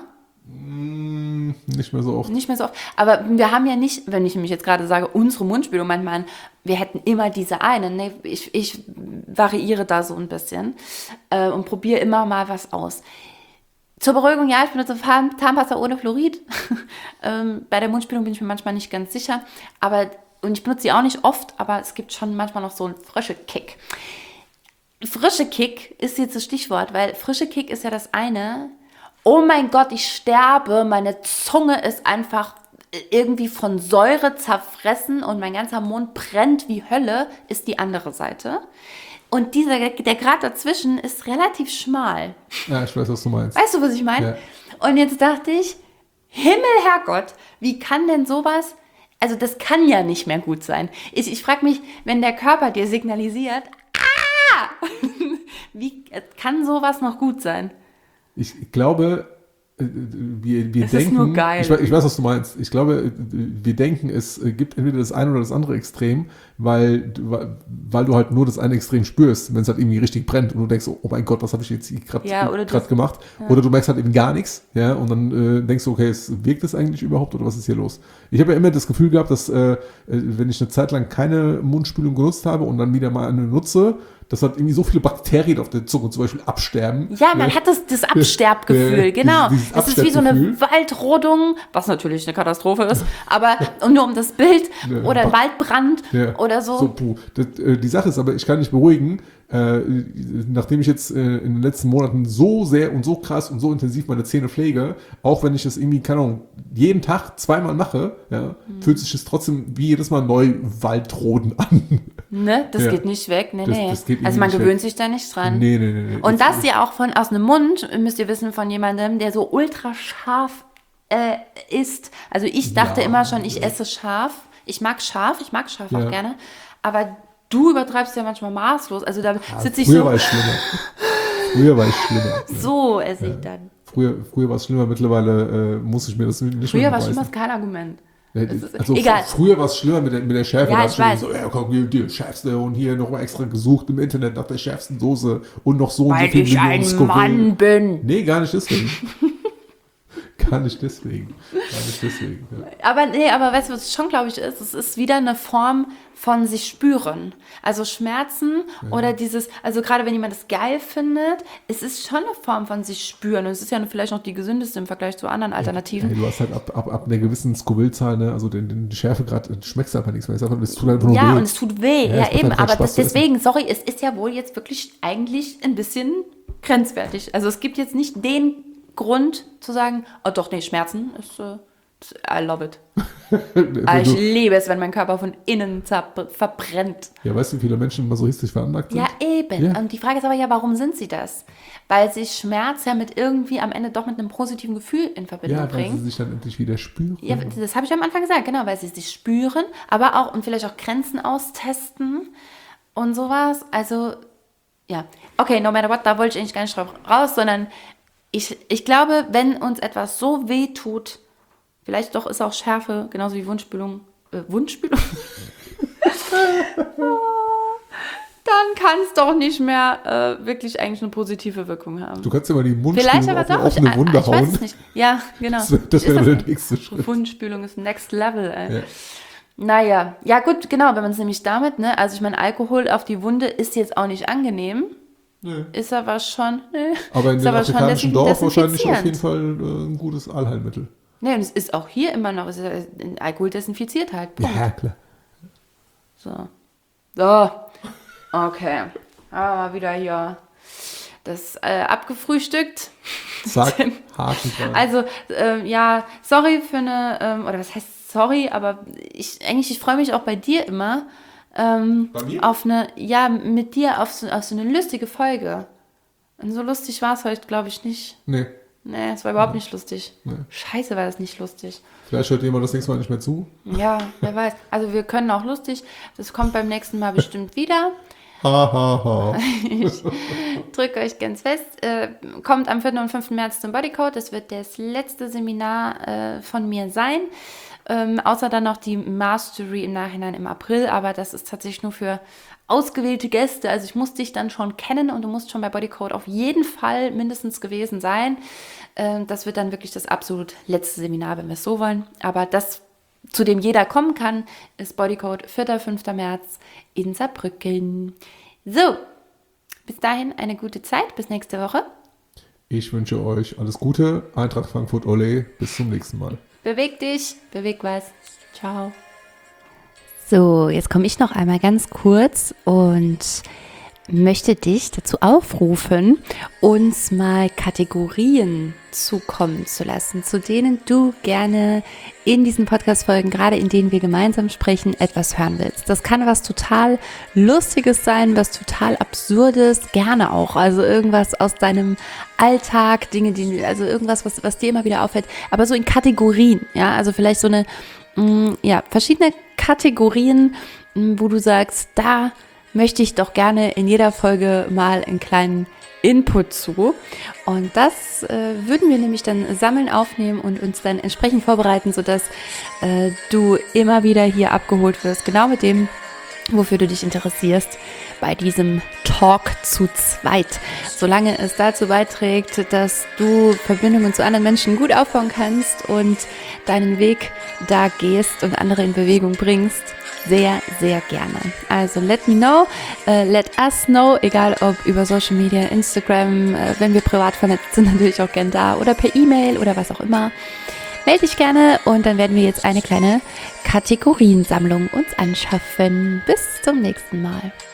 Nicht mehr so oft. Nicht mehr so oft. Aber wir haben ja nicht, wenn ich mich jetzt gerade sage, unsere Mundspülung, manchmal, wir hätten immer diese eine. Nee, ich variiere da so ein bisschen und probiere immer mal was aus. Zur Beruhigung, ja, ich benutze Zahnpasta ohne Fluorid. Bei der Mundspülung bin ich mir manchmal nicht ganz sicher. Und ich benutze sie auch nicht oft, aber es gibt schon manchmal noch so einen frischen Kick. Frische Kick ist jetzt das Stichwort, weil frische Kick ist ja das eine. oh mein Gott, ich sterbe, meine Zunge ist einfach irgendwie von Säure zerfressen und mein ganzer Mund brennt wie Hölle, ist die andere Seite. Und der Grad dazwischen ist relativ schmal. Ja, ich weiß, was du meinst. Weißt du, was ich meine? Ja. Und jetzt dachte ich, Himmel, Herrgott, wie kann denn sowas, also das kann ja nicht mehr gut sein. Ich frage mich, wenn der Körper dir signalisiert, wie kann sowas noch gut sein? Ich glaube, wir das denken, ist nur geil. Ich weiß, was du meinst. Ich glaube, wir denken, es gibt entweder das eine oder das andere Extrem, weil du halt nur das eine Extrem spürst, wenn es halt irgendwie richtig brennt und du denkst, oh mein Gott, was habe ich jetzt gerade gemacht? Ja. Oder du merkst halt eben gar nichts, ja, und dann denkst du, okay, wirkt es eigentlich überhaupt oder was ist hier los? Ich habe ja immer das Gefühl gehabt, dass wenn ich eine Zeit lang keine Mundspülung genutzt habe und dann wieder mal eine nutze, dass halt irgendwie so viele Bakterien auf der Zunge zum Beispiel absterben. Ja, man hat das Absterbgefühl, genau. Das ist wie so eine Waldrodung, was natürlich eine Katastrophe ist, aber nur um das Bild oder Waldbrand oder so. Die Sache ist aber, ich kann dich beruhigen, nachdem ich jetzt in den letzten Monaten so sehr und so krass und so intensiv meine Zähne pflege, auch wenn ich das irgendwie, keine Ahnung, jeden Tag zweimal mache, fühlt sich das trotzdem wie jedes Mal neu Waldroden an. Ne, das geht nicht weg. Nee. Das geht also man gewöhnt sich da nicht dran. Nee. Und das ja auch aus einem Mund, müsst ihr wissen, von jemandem, der so ultra scharf isst. Also ich dachte immer schon, ich esse scharf. Ich mag scharf auch gerne. Aber du übertreibst ja manchmal maßlos. Also da sitze ich so. Früher war ich schlimmer. So esse ich dann. Früher war es schlimmer, mittlerweile muss ich mir das nicht mehr Früher war es schlimmer, ist kein Argument. Also früher war es schlimmer mit der Schärfe. Ja, ich weiß. So, komm, die schärfste und hier nochmal extra gesucht im Internet nach der schärfsten Soße und noch so weil und so viel ich ein Mann bin. Nee, gar nicht deswegen. Gar nicht deswegen. Ja. Aber weißt du, was es schon, glaube ich, ist? Es ist wieder eine Form von sich spüren. Also Schmerzen oder dieses, also gerade wenn jemand das geil findet, es ist schon eine Form von sich spüren. Und es ist ja vielleicht noch die gesündeste im Vergleich zu anderen Alternativen. Ja, du hast halt ab einer gewissen Scoville-Zahl, ne? Also die Schärfegrad, schmeckst du einfach nichts mehr. Es tut einfach nur weh. Und es tut weh. Ja, eben. Aber deswegen, sorry, es ist ja wohl jetzt wirklich eigentlich ein bisschen grenzwertig. Also es gibt jetzt nicht den Grund zu sagen, oh doch, nee, Schmerzen ist, I love it. Ich liebe es, wenn mein Körper von innen verbrennt. Ja, weißt du, wie viele Menschen masochistisch veranlagt sind? Ja, eben. Ja. Und die Frage ist aber ja, warum sind sie das? Weil sich Schmerz ja mit irgendwie am Ende doch mit einem positiven Gefühl in Verbindung bringt. Ja, weil sie sich dann endlich wieder spüren. Ja, das habe ich am Anfang gesagt, genau, weil sie sich spüren, aber auch und vielleicht auch Grenzen austesten und sowas. Also, ja. Okay, no matter what, da wollte ich eigentlich gar nicht drauf raus, sondern ich glaube, wenn uns etwas so weh tut, vielleicht doch ist auch Schärfe, genauso wie Wundspülung, Wundspülung? Dann kann es doch nicht mehr wirklich eigentlich eine positive Wirkung haben. Du kannst ja mal die Mundspülung auf eine Wunde hauen. Ich weiß es nicht. Ja, genau. Das wäre der nächste Schritt. Wundspülung ist Next Level, ey. Ja. Naja, ja gut, genau, wenn man es nämlich damit, ne, also ich meine, Alkohol auf die Wunde ist jetzt auch nicht angenehm. Nee. Ist aber schon, aber in dem afrikanischen Dorf wahrscheinlich auf jeden Fall ein gutes Allheilmittel. Nee, und es ist auch hier immer noch, Alkohol desinfiziert halt. Punkt. Ja, klar. So, okay. Aber mal wieder hier das abgefrühstückt. Zack, Haken dran. Also, sorry für eine, oder was heißt sorry, aber ich freue mich auch bei dir immer, auf mit dir auf so eine lustige Folge. Und so lustig war es heute, glaube ich, nicht. Nee, es war überhaupt nicht lustig. Nee. Scheiße, war das nicht lustig. Vielleicht hört jemand das nächste Mal nicht mehr zu. Ja, wer weiß. Also wir können auch lustig. Das kommt beim nächsten Mal bestimmt wieder. Ich drücke euch ganz fest. Kommt am 4. und 5. März zum Bodycode. Das wird das letzte Seminar von mir sein. Außer dann noch die Mastery im Nachhinein im April, aber das ist tatsächlich nur für ausgewählte Gäste. Also ich muss dich dann schon kennen und du musst schon bei Bodycode auf jeden Fall mindestens gewesen sein. Das wird dann wirklich das absolut letzte Seminar, wenn wir es so wollen. Aber das, zu dem jeder kommen kann, ist Bodycode 4. 5. März in Saarbrücken. So, bis dahin eine gute Zeit. Bis nächste Woche. Ich wünsche euch alles Gute. Eintracht Frankfurt, ole. Bis zum nächsten Mal. Beweg dich, beweg was. Ciao. So, jetzt komme ich noch einmal ganz kurz und möchte dich dazu aufrufen, uns mal Kategorien zukommen zu lassen, zu denen du gerne in diesen Podcast-Folgen, gerade in denen wir gemeinsam sprechen, etwas hören willst. Das kann was total Lustiges sein, was total Absurdes, gerne auch. Also irgendwas aus deinem Alltag, also irgendwas, was dir immer wieder auffällt, aber so in Kategorien, ja, also vielleicht so eine, verschiedene Kategorien, wo du sagst, da möchte ich doch gerne in jeder Folge mal einen kleinen Input zu. Und das würden wir nämlich dann sammeln, aufnehmen und uns dann entsprechend vorbereiten, sodass du immer wieder hier abgeholt wirst, genau mit dem, wofür du dich interessierst, bei diesem Talk zu zweit. Solange es dazu beiträgt, dass du Verbindungen zu anderen Menschen gut aufbauen kannst und deinen Weg da gehst und andere in Bewegung bringst, sehr, sehr gerne. Also let me know, let us know, egal ob über Social Media, Instagram, wenn wir privat vernetzt sind, natürlich auch gern da oder per E-Mail oder was auch immer. Melde dich gerne und dann werden wir jetzt eine kleine Kategoriensammlung uns anschaffen. Bis zum nächsten Mal.